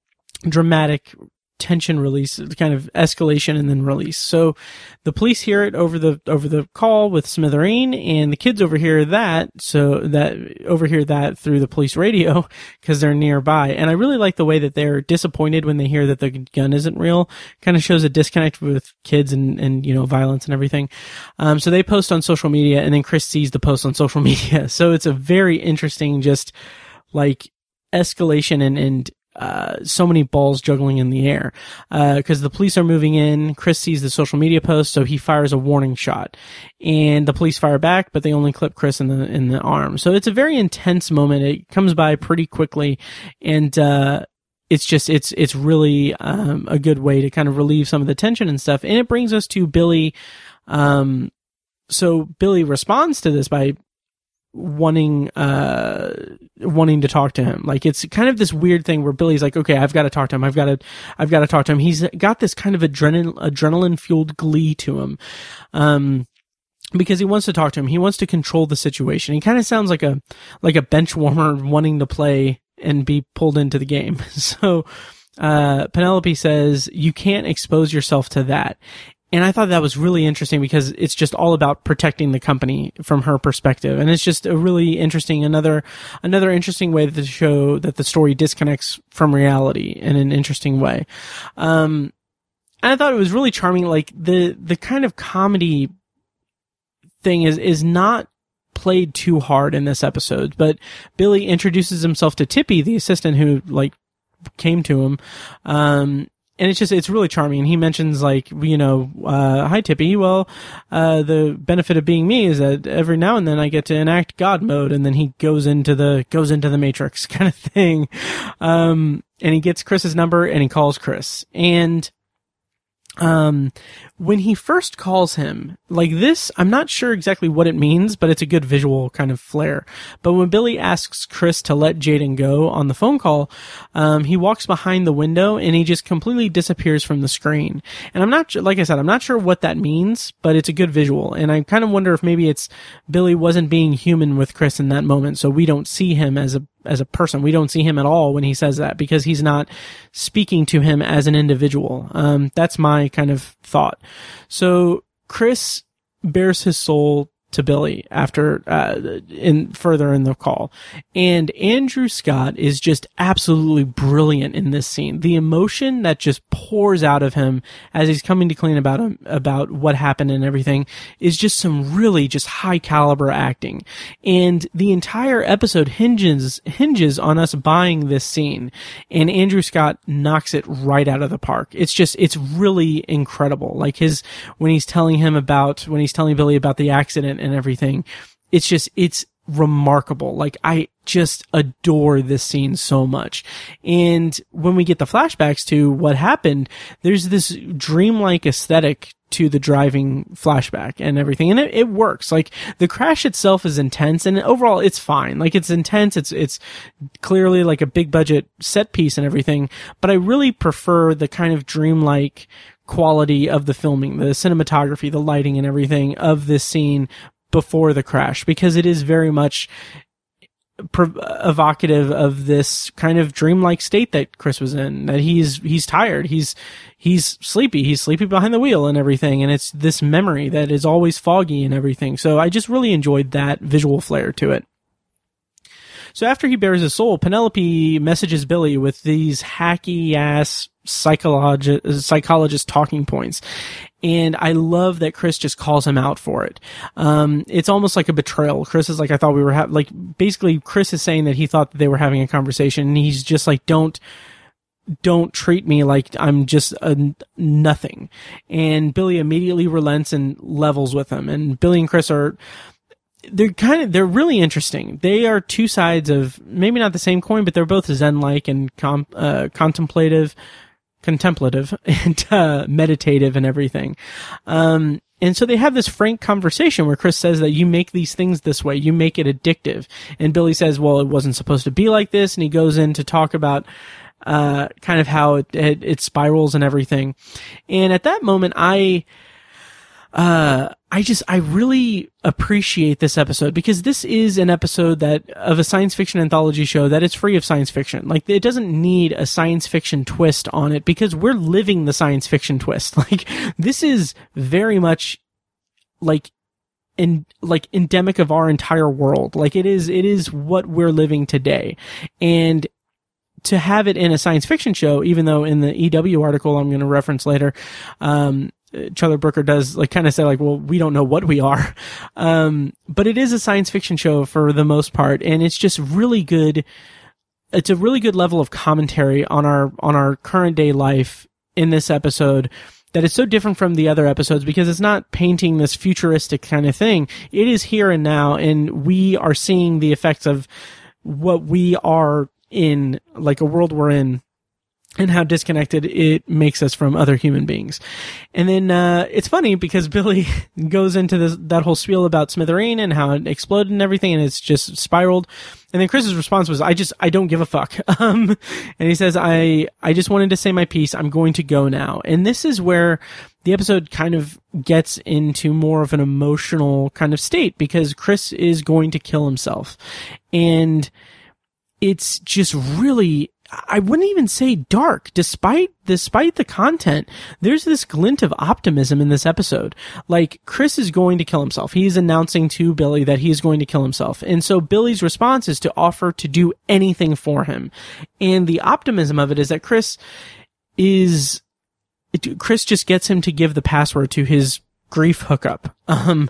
dramatic tension release, kind of escalation and then release. So the police hear it over the over the call with Smithereen, and the kids overhear that, so that overhear that through the police radio because they're nearby. And I really like the way that they're disappointed when they hear that the gun isn't real. Kind of shows a disconnect with kids and and you know violence and everything. Um, so they post on social media, and then Chris sees the post on social media. So it's a very interesting, just like escalation and and. Uh, so many balls juggling in the air, uh, cause the police are moving in. Chris sees the social media post, so he fires a warning shot, and the police fire back, but they only clip Chris in the, in the arm. So it's a very intense moment. It comes by pretty quickly, and, uh, it's just, it's, it's really, um, a good way to kind of relieve some of the tension and stuff. And it brings us to Billy. Um, so Billy responds to this by wanting uh wanting to talk to him. Like it's kind of this weird thing where Billy's like, okay, I've got to talk to him. I've got to I've got to talk to him. He's got this kind of adrenaline adrenaline fueled glee to him. Um because he wants to talk to him. He wants to control the situation. He kind of sounds like a like a bench warmer wanting to play and be pulled into the game. So uh Penelope says, you can't expose yourself to that. And I thought that was really interesting because it's just all about protecting the company from her perspective. And it's just a really interesting, another, another interesting way to show that the story disconnects from reality in an interesting way. Um, and I thought it was really charming. Like the, the kind of comedy thing is, is not played too hard in this episode, but Billy introduces himself to Tippy, the assistant who like came to him. Um, And it's just, it's really charming. He mentions like, you know, uh, hi Tippy. Well, uh, the benefit of being me is that every now and then I get to enact God mode, and then he goes into the, goes into the Matrix kind of thing. Um, and he gets Chris's number and he calls Chris. And Um, when he first calls him, like this, I'm not sure exactly what it means, but it's a good visual kind of flair. But when Billy asks Chris to let Jaden go on the phone call, um, he walks behind the window and he just completely disappears from the screen. And I'm not, like I said, I'm not sure what that means, but it's a good visual. And I kind of wonder if maybe it's Billy wasn't being human with Chris in that moment, so we don't see him as a as a person. We don't see him at all when he says that because he's not speaking to him as an individual. Um, that's my kind of thought. So Chris bears his soul to Billy after, uh, in further in the call. And Andrew Scott is just absolutely brilliant in this scene. The emotion that just pours out of him as he's coming to clean about him, about what happened and everything is just some really just high caliber acting. And the entire episode hinges, hinges on us buying this scene. And Andrew Scott knocks it right out of the park. It's just, it's really incredible. Like his, when he's telling him about, when he's telling Billy about the accident and everything, it's just, it's remarkable. Like, I just adore this scene so much. And when we get the flashbacks to what happened, there's this dreamlike aesthetic to the driving flashback and everything. And it, it works. Like, the crash itself is intense and overall it's fine. Like, it's intense. It's, it's clearly like a big budget set piece and everything. But I really prefer the kind of dreamlike quality of the filming, the cinematography, the lighting and everything of this scene before the crash, because it is very much pro- evocative of this kind of dreamlike state that Chris was in, that he's, he's tired. He's, he's sleepy. He's sleepy behind the wheel and everything. And it's this memory that is always foggy and everything. So I just really enjoyed that visual flair to it. So after he bears his soul, Penelope messages Billy with these hacky ass psychologi- psychologist talking points. And I love that Chris just calls him out for it. Um, it's almost like a betrayal. Chris is like, I thought we were having, like, basically Chris is saying that he thought that they were having a conversation, and he's just like, don't, don't treat me like I'm just a nothing. And Billy immediately relents and levels with him. And Billy and Chris are, they're kind of, they're really interesting. They are two sides of maybe not the same coin, but they're both Zen-like and com- uh, contemplative, contemplative and uh, meditative and everything. Um, and so they have this frank conversation where Chris says that you make these things this way, you make it addictive. And Billy says, well, it wasn't supposed to be like this. And he goes in to talk about uh, kind of how it, it, it spirals and everything. And at that moment, I, uh, I just, I really appreciate this episode, because this is an episode that, of a science fiction anthology show that is free of science fiction. Like, it doesn't need a science fiction twist on it, because we're living the science fiction twist. Like, this is very much, like, in, like, endemic of our entire world. Like, it is, it is what we're living today. And to have it in a science fiction show, even though in the E W article I'm going to reference later, um, Charlie Brooker does like kind of say like, well, we don't know what we are. Um, but it is a science fiction show for the most part. And it's just really good. It's a really good level of commentary on our, on our current day life in this episode that is so different from the other episodes, because it's not painting this futuristic kind of thing. It is here and now. And we are seeing the effects of what we are in, like a world we're in, and how disconnected it makes us from other human beings. And then, uh, it's funny because Billy goes into this, that whole spiel about Smithereen and how it exploded and everything, and it's just spiraled. And then Chris's response was, I just, I don't give a fuck. Um, and he says, I, I just wanted to say my piece. I'm going to go now. And this is where the episode kind of gets into more of an emotional kind of state, because Chris is going to kill himself. And it's just really, I wouldn't even say dark. Despite, despite the content, there's this glint of optimism in this episode. Like, Chris is going to kill himself. He's announcing to Billy that he is going to kill himself. And so Billy's response is to offer to do anything for him. And the optimism of it is that Chris is, it, Chris just gets him to give the password to his grief hookup. Um,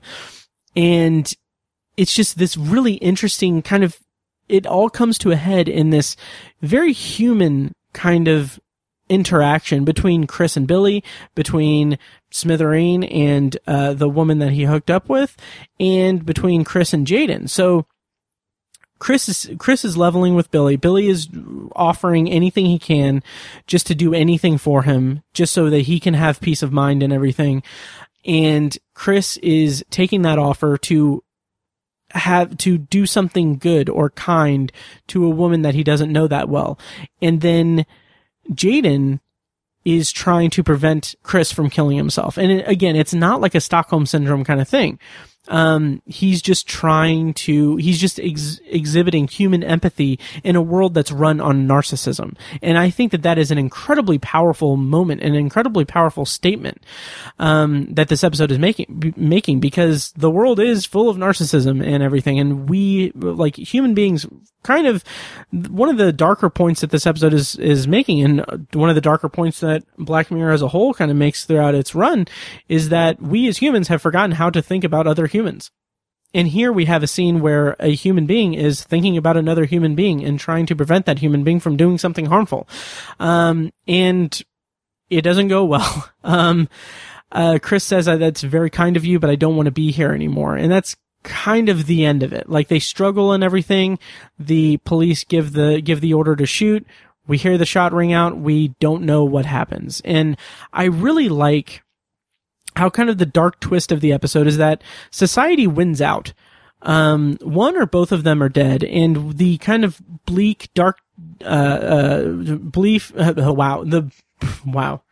and it's just this really interesting kind of, it all comes to a head in this very human kind of interaction between Chris and Billy, between Smithereen and uh, the woman that he hooked up with, and between Chris and Jaden. So Chris is Chris is leveling with Billy. Billy is offering anything he can just to do anything for him, just so that he can have peace of mind and everything. And Chris is taking that offer to have to do something good or kind to a woman that he doesn't know that well. And then Jaden is trying to prevent Chris from killing himself. And it, again, it's not like a Stockholm Syndrome kind of thing. Um, he's just trying to, he's just ex- exhibiting human empathy in a world that's run on narcissism. And I think that that is an incredibly powerful moment, an incredibly powerful statement, um, that this episode is making, b- making because the world is full of narcissism and everything. And we, like human beings, kind of, one of the darker points that this episode is, is making, and one of the darker points that Black Mirror as a whole kind of makes throughout its run, is that we as humans have forgotten how to think about other humans. And here we have a scene where a human being is thinking about another human being and trying to prevent that human being from doing something harmful. Um, and it doesn't go well. Um, uh, Chris says, that's very kind of you, but I don't want to be here anymore. And that's kind of the end of it. Like, they struggle and everything. The police give the, give the order to shoot. We hear the shot ring out. We don't know what happens. And I really like how kind of the dark twist of the episode is that society wins out. Um, one or both of them are dead, and the kind of bleak, dark, uh, uh, bleak, uh, wow, the, wow.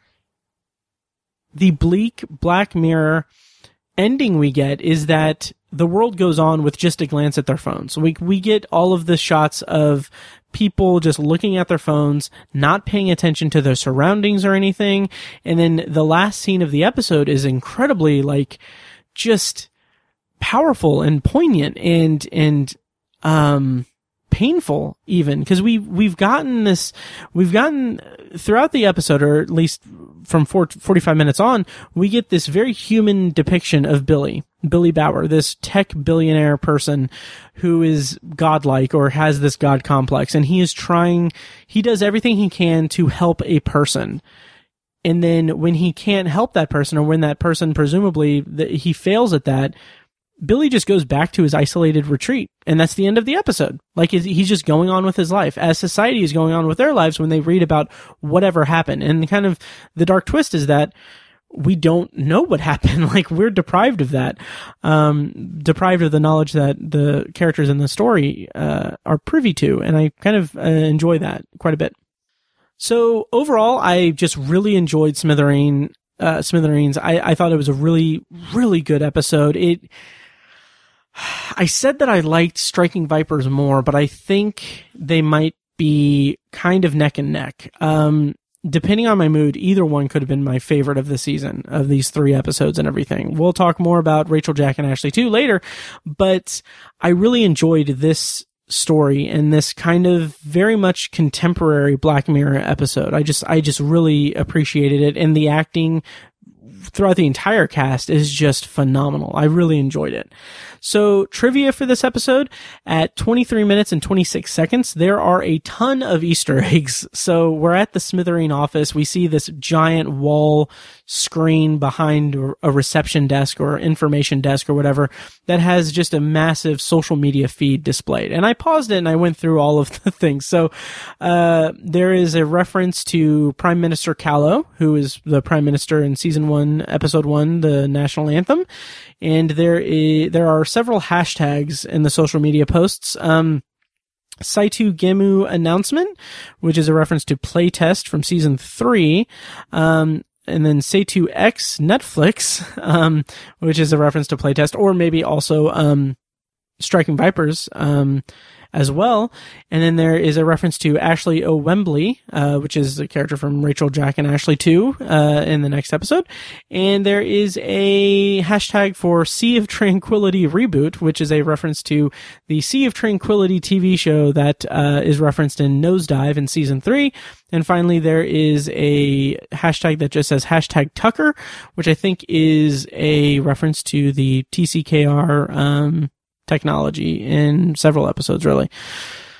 The bleak Black Mirror ending we get is that the world goes on with just a glance at their phones. So we, we get all of the shots of people just looking at their phones, not paying attention to their surroundings or anything. And then the last scene of the episode is incredibly, like, just powerful and poignant and, and, um, painful even, because we, we've gotten this, we've gotten throughout the episode, or at least from forty-five minutes on, we get this very human depiction of Billy, Billy Bauer, this tech billionaire person who is godlike or has this god complex. And he is trying, he does everything he can to help a person. And then when he can't help that person, or when that person presumably that he fails at that, Billy just goes back to his isolated retreat. And that's the end of the episode. Like, he's just going on with his life as society is going on with their lives when they read about whatever happened. And kind of the dark twist is that we don't know what happened. Like, we're deprived of that, um, deprived of the knowledge that the characters in the story, uh, are privy to. And I kind of uh, enjoy that quite a bit. So overall, I just really enjoyed Smithereen, uh, Smithereens. I, I thought it was a really, really good episode. It, I said that I liked Striking Vipers more, but I think they might be kind of neck and neck. Um, depending on my mood, either one could have been my favorite of the season, of these three episodes and everything. We'll talk more about Rachel, Jack, and Ashley too later, but I really enjoyed this story and this kind of very much contemporary Black Mirror episode. I just, I just really appreciated it, and the acting throughout the entire cast is just phenomenal. I really enjoyed it. So, trivia for this episode, at twenty-three minutes and twenty-six seconds, there are a ton of Easter eggs. So, we're at the Smithereen office. We see this giant wall screen behind a reception desk or information desk or whatever that has just a massive social media feed displayed. And I paused it and I went through all of the things. So, uh, there is a reference to Prime Minister Callow, who is the Prime Minister in season one, episode one, the national anthem. And there is, there are several hashtags in the social media posts. Um, Saitu Gemu announcement, which is a reference to Playtest from season three. Um, and then Saitu X Netflix, um, which is a reference to Playtest, or maybe also, um, Striking Vipers, um, as well. And then there is a reference to Ashley O. Wembley, uh, which is a character from Rachel, Jack, and Ashley two, uh, in the next episode. And there is a hashtag for Sea of Tranquility reboot, which is a reference to the Sea of Tranquility T V show that, uh, is referenced in Nosedive in season three. And finally, there is a hashtag that just says hashtag Tucker, which I think is a reference to the T C K R, um, technology in several episodes, really.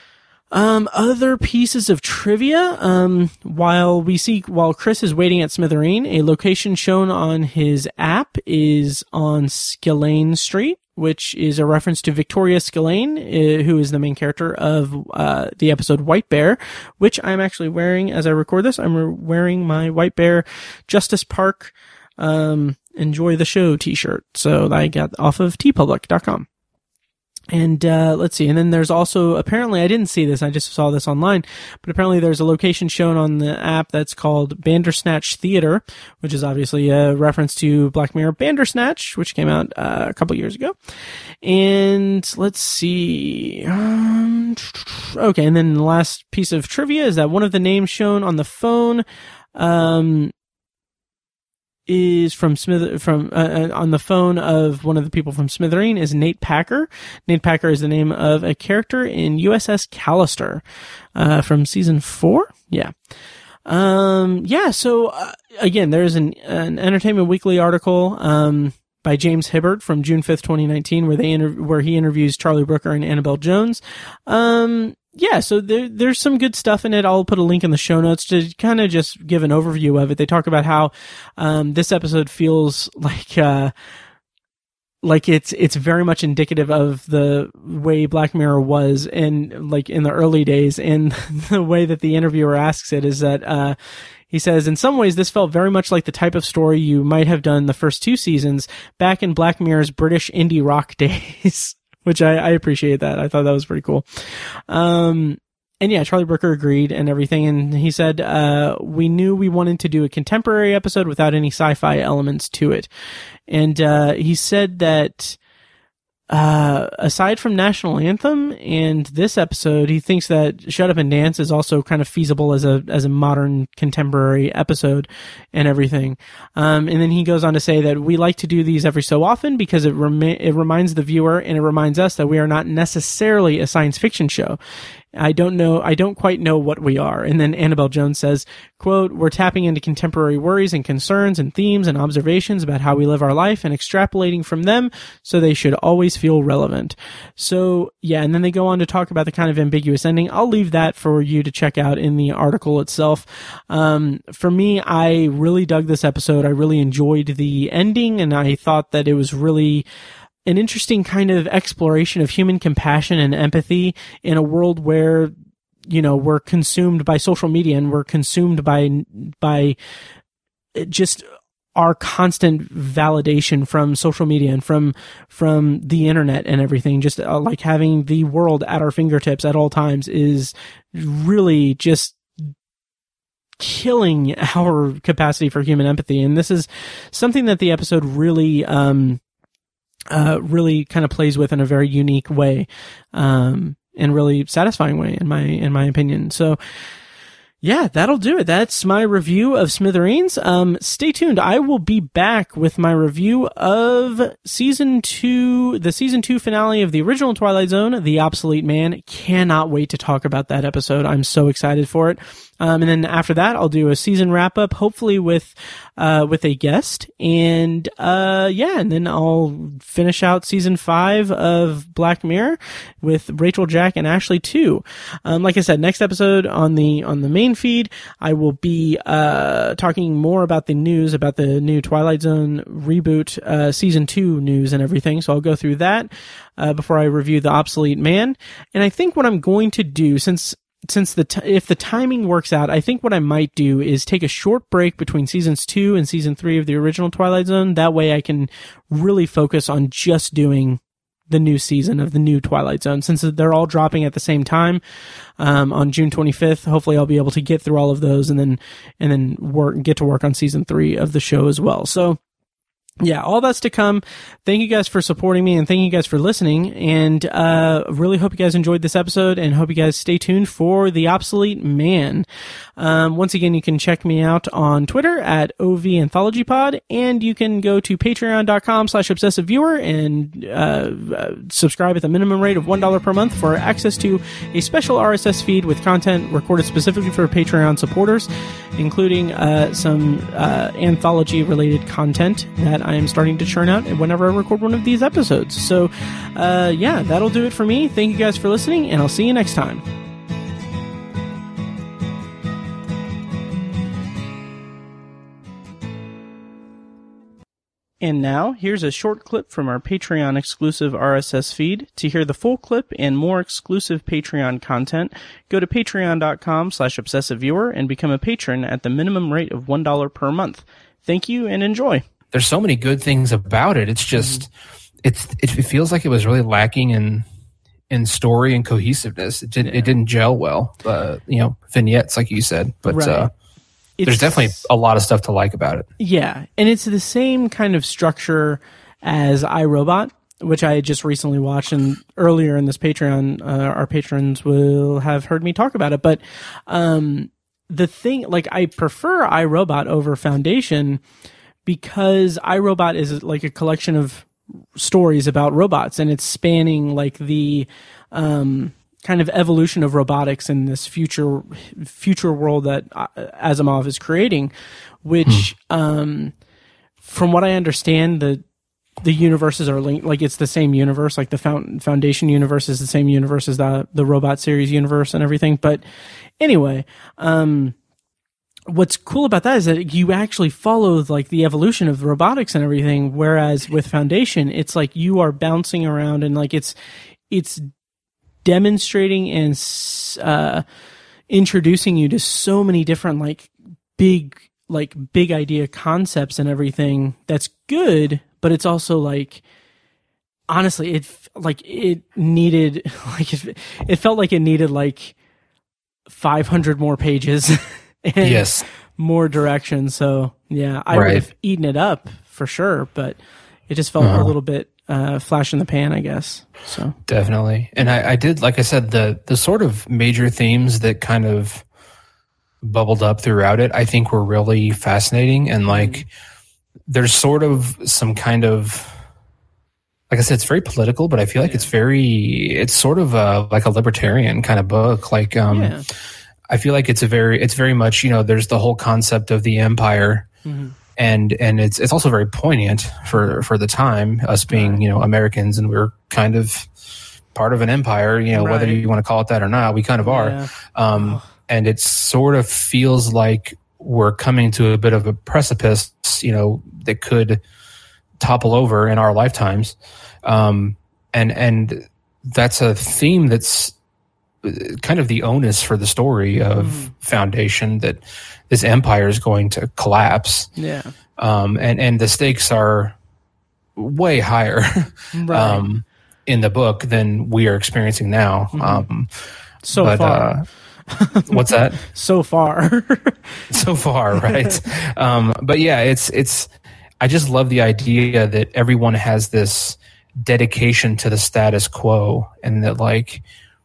Um, other pieces of trivia, um, while we see, while Chris is waiting at Smithereen, a location shown on his app is on Skillane Street, which is a reference to Victoria Skillane, uh, who is the main character of, uh, the episode White Bear, which I'm actually wearing as I record this. I'm wearing my White Bear Justice Park, um, Enjoy the Show t-shirt. So that I got off of t public dot com. And, uh, let's see. And then there's also, apparently, I didn't see this, I just saw this online, but apparently there's a location shown on the app that's called Bandersnatch Theater, which is obviously a reference to Black Mirror Bandersnatch, which came out, uh, a couple years ago. And let's see. Um, okay. And then the last piece of trivia is that one of the names shown on the phone, um, is from Smith from uh, on the phone of one of the people from Smithereen is Nate Packer. Nate Packer is the name of a character in U S S Callister, uh, from season four. Yeah. Um, yeah. So, uh, again, there's an, an Entertainment Weekly article, um, by James Hibbert from June fifth, twenty nineteen, where they inter- where he interviews Charlie Brooker and Annabelle Jones. Um, Yeah, so there, there's some good stuff in it. I'll put a link in the show notes to kind of just give an overview of it. They talk about how um, this episode feels like uh, like it's it's very much indicative of the way Black Mirror was in like in the early days. And the way that the interviewer asks it is that uh, he says, in some ways, this felt very much like the type of story you might have done the first two seasons back in Black Mirror's British indie rock days. Which I, I appreciate that. I thought that was pretty cool. Um, and yeah, Charlie Brooker agreed and everything. And he said, uh, we knew we wanted to do a contemporary episode without any sci-fi elements to it. And, uh, he said that, uh, aside from National Anthem and this episode, he thinks that Shut Up and Dance is also kind of feasible as a, as a modern contemporary episode and everything. Um, and then he goes on to say that we like to do these every so often because it rem- it reminds the viewer and it reminds us that we are not necessarily a science fiction show. I don't know, I don't quite know what we are. And then Annabelle Jones says, quote, we're tapping into contemporary worries and concerns and themes and observations about how we live our life and extrapolating from them so they should always feel relevant. So, yeah, and then they go on to talk about the kind of ambiguous ending. I'll leave that for you to check out in the article itself. Um, for me, I really dug this episode. I really enjoyed the ending, and I thought that it was really an interesting kind of exploration of human compassion and empathy in a world where, you know, we're consumed by social media and we're consumed by, by just our constant validation from social media and from, from the internet and everything. Just uh, like having the world at our fingertips at all times is really just killing our capacity for human empathy. And this is something that the episode really, um, Uh, really kind of plays with in a very unique way, um, and really satisfying way in my, in my opinion. So, yeah, that'll do it. That's my review of Smithereens. Um, stay tuned. I will be back with my review of season two, the season two finale of the original Twilight Zone, The Obsolete Man. Cannot wait to talk about that episode. I'm so excited for it. Um, and then after that, I'll do a season wrap up, hopefully with, uh, with a guest. And, uh, yeah, and then I'll finish out season five of Black Mirror with Rachel, Jack, and Ashley too. Um, like I said, next episode on the, on the main feed, I will be, uh, talking more about the news, about the new Twilight Zone reboot, uh, season two news and everything. So I'll go through that, uh, before I review The Obsolete Man. And I think what I'm going to do, since, Since the t- if the timing works out, I think what I might do is take a short break between seasons two and season three of the original Twilight Zone. That way I can really focus on just doing the new season of the new Twilight Zone, since they're all dropping at the same time, um, on June twenty-fifth. Hopefully I'll be able to get through all of those and then, and then work, get to work on season three of the show as well. So, yeah, all that's to come. Thank you guys for supporting me and thank you guys for listening. And, uh, really hope you guys enjoyed this episode and hope you guys stay tuned for The Obsolete Man. Um, once again, you can check me out on Twitter at O V Anthology Pod, and you can go to patreon.com slash obsessive viewer and, uh, uh, subscribe at the minimum rate of one dollar per month for access to a special R S S feed with content recorded specifically for Patreon supporters, including, uh, some, uh, anthology related content that I am starting to churn out whenever I record one of these episodes. So, uh, yeah, that'll do it for me. Thank you guys for listening, and I'll see you next time. And now, here's a short clip from our Patreon exclusive R S S feed. To hear the full clip and more exclusive Patreon content, go to patreon.com slash obsessiveviewer and become a patron at the minimum rate of one dollar per month. Thank you and enjoy. There's so many good things about it. It's just, mm-hmm. it's it feels like it was really lacking in in story and cohesiveness. It, did, yeah. it didn't gel well. Uh, you know, vignettes, like you said. But right. uh, there's definitely a lot of stuff to like about it. Yeah, and it's the same kind of structure as iRobot, which I just recently watched, and earlier in this Patreon, uh, our patrons will have heard me talk about it. But um, the thing, like, I prefer iRobot over Foundation because iRobot is like a collection of stories about robots, and it's spanning like the um, kind of evolution of robotics in this future future world that Asimov is creating, which hmm. um, from what I understand, the the universes are linked. Like, it's the same universe. Like, the Foundation universe is the same universe as the the Robot series universe and everything. But anyway, um, what's cool about that is that you actually follow like the evolution of robotics and everything. Whereas with Foundation, it's like you are bouncing around and like it's it's demonstrating and uh, introducing you to so many different like big like big idea concepts and everything. That's good. But it's also like, honestly, it like it needed like it, it felt like it needed like five hundred more pages and yes. more direction. So yeah, I right. would have eaten it up for sure, but it just felt uh-huh. a little bit uh, flash in the pan, I guess. So definitely, and I, I did, like I said, the the sort of major themes that kind of bubbled up throughout it, I think, were really fascinating and like. Mm-hmm. There's sort of some kind of, like I said, it's very political, but I feel like yeah. it's very, it's sort of a, like a libertarian kind of book. Like, um, yeah. I feel like it's a very, it's very much, you know, there's the whole concept of the empire, mm-hmm. and and it's it's also very poignant for for the time, us being right. you know Americans, and we're kind of part of an empire, you know, right. whether you want to call it that or not, we kind of are, yeah. um, oh. and it sort of feels like we're coming to a bit of a precipice, you know, that could topple over in our lifetimes. Um, and, and that's a theme that's kind of the onus for the story of mm. Foundation, that this empire is going to collapse. Yeah. Um, and, and the stakes are way higher, right. um, in the book than we are experiencing now. Mm-hmm. Um, so but, far. Uh, What's that? So far. so far, right? Um, but yeah, it's it's. I just love the idea that everyone has this dedication to the status quo, and that like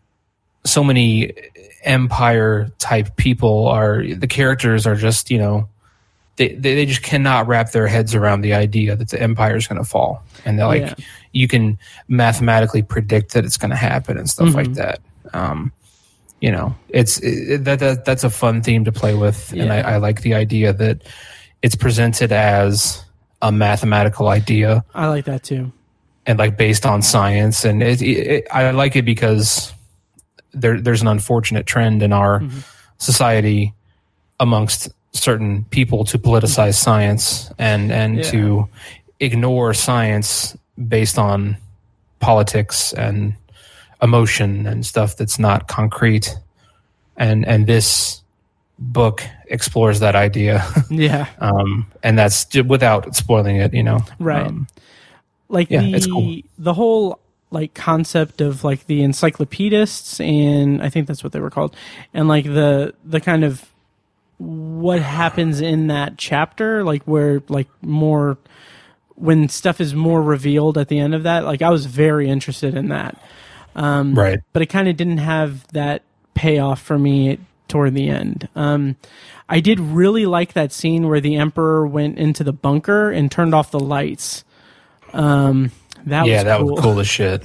so many empire type people are the characters are just you know they they, they just cannot wrap their heads around the idea that the empire is going to fall, and they're like yeah. you can mathematically predict that it's going to happen and stuff mm-hmm. like that. Um, You know, it's it, that, that that's a fun theme to play with, yeah. and I, I like the idea that it's presented as a mathematical idea. I like that too, and like based on science, and it, it, I like it because there there's an unfortunate trend in our mm-hmm. society amongst certain people to politicize science and and yeah. to ignore science based on politics and emotion and stuff that's not concrete, and and this book explores that idea. Yeah. um, and that's without spoiling it, you know. Right. Um, like yeah, the it's cool. the whole like concept of like the encyclopedists, and I think that's what they were called, and like the the kind of what happens in that chapter, like where like more when stuff is more revealed at the end of that. Like I was very interested in that. Um, right. But it kind of didn't have that payoff for me toward the end. Um, I did really like that scene where the Emperor went into the bunker and turned off the lights. Um, that yeah, was that cool. was cool as shit.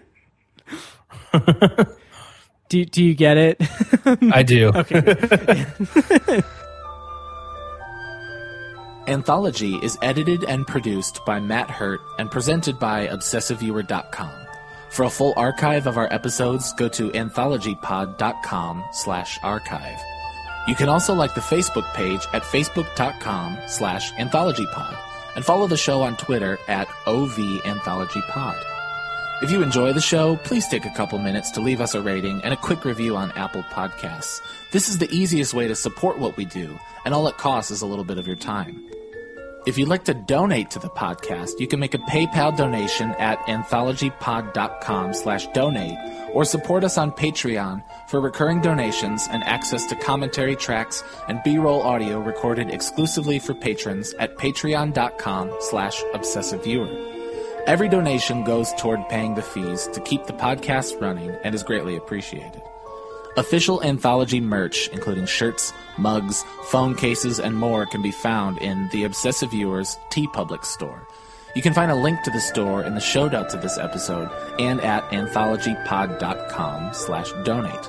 do, do you get it? I do. Okay. Anthology is edited and produced by Matt Hurt and presented by obsessive viewer dot com. For a full archive of our episodes, go to anthologypod.com slash archive. You can also like the Facebook page at facebook.com slash anthologypod and follow the show on Twitter at O V Anthology Pod. If you enjoy the show, please take a couple minutes to leave us a rating and a quick review on Apple Podcasts. This is the easiest way to support what we do, and all it costs is a little bit of your time. If you'd like to donate to the podcast, you can make a PayPal donation at anthologypod.com slash donate, or support us on Patreon for recurring donations and access to commentary tracks and B-roll audio recorded exclusively for patrons at patreon.com slash obsessiveviewer. Every donation goes toward paying the fees to keep the podcast running and is greatly appreciated. Official Anthology merch, including shirts, mugs, phone cases, and more, can be found in the Obsessive Viewers TeePublic store. You can find a link to the store in the show notes of this episode and at anthologypod.com slash donate.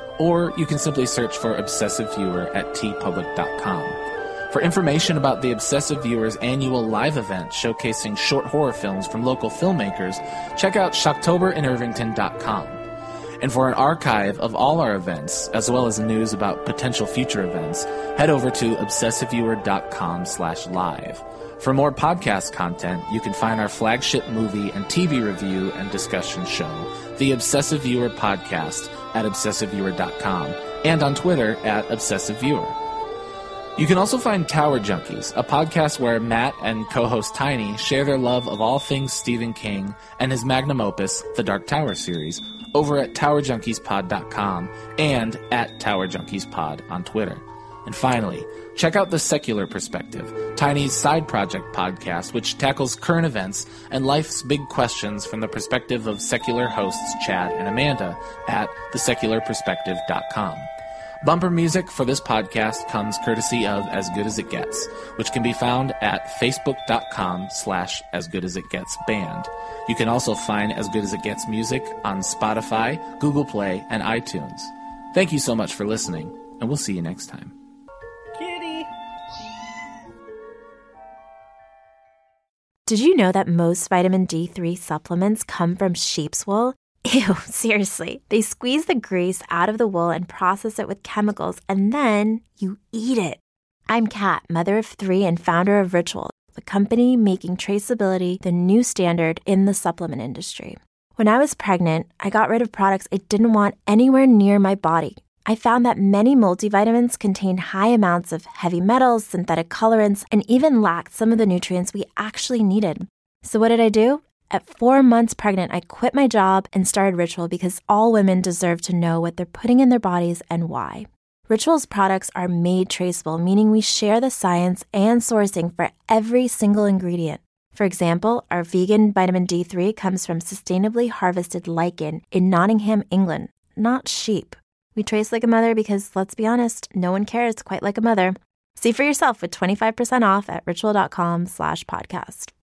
Or you can simply search for Obsessive Viewer at t public dot com. For information about the Obsessive Viewers annual live event showcasing short horror films from local filmmakers, check out shocktober in irvington dot com. And for an archive of all our events, as well as news about potential future events, head over to obsessiveviewer.com slash live. For more podcast content, you can find our flagship movie and T V review and discussion show, The Obsessive Viewer Podcast, at obsessiveviewer dot com, and on Twitter at obsessiveviewer. You can also find Tower Junkies, a podcast where Matt and co-host Tiny share their love of all things Stephen King and his magnum opus, The Dark Tower series, over at tower junkies pod dot com and at tower junkies pod on Twitter. And finally, check out The Secular Perspective, Tiny's side project podcast, which tackles current events and life's big questions from the perspective of secular hosts Chad and Amanda at the secular perspective dot com. Bumper music for this podcast comes courtesy of As Good As It Gets, which can be found at facebook.com slash As Good As It Gets Band. You can also find As Good As It Gets music on Spotify, Google Play, and iTunes. Thank you so much for listening, and we'll see you next time. Kitty! Did you know that most vitamin D three supplements come from sheep's wool? Ew, seriously. They squeeze the grease out of the wool and process it with chemicals, and then you eat it. I'm Kat, mother of three and founder of Ritual, the company making traceability the new standard in the supplement industry. When I was pregnant, I got rid of products I didn't want anywhere near my body. I found that many multivitamins contain high amounts of heavy metals, synthetic colorants, and even lacked some of the nutrients we actually needed. So what did I do? At four months pregnant, I quit my job and started Ritual because all women deserve to know what they're putting in their bodies and why. Ritual's products are made traceable, meaning we share the science and sourcing for every single ingredient. For example, our vegan vitamin D three comes from sustainably harvested lichen in Nottingham, England, not sheep. We trace like a mother because, let's be honest, no one cares quite like a mother. See for yourself with twenty-five percent off at ritual.com slash podcast.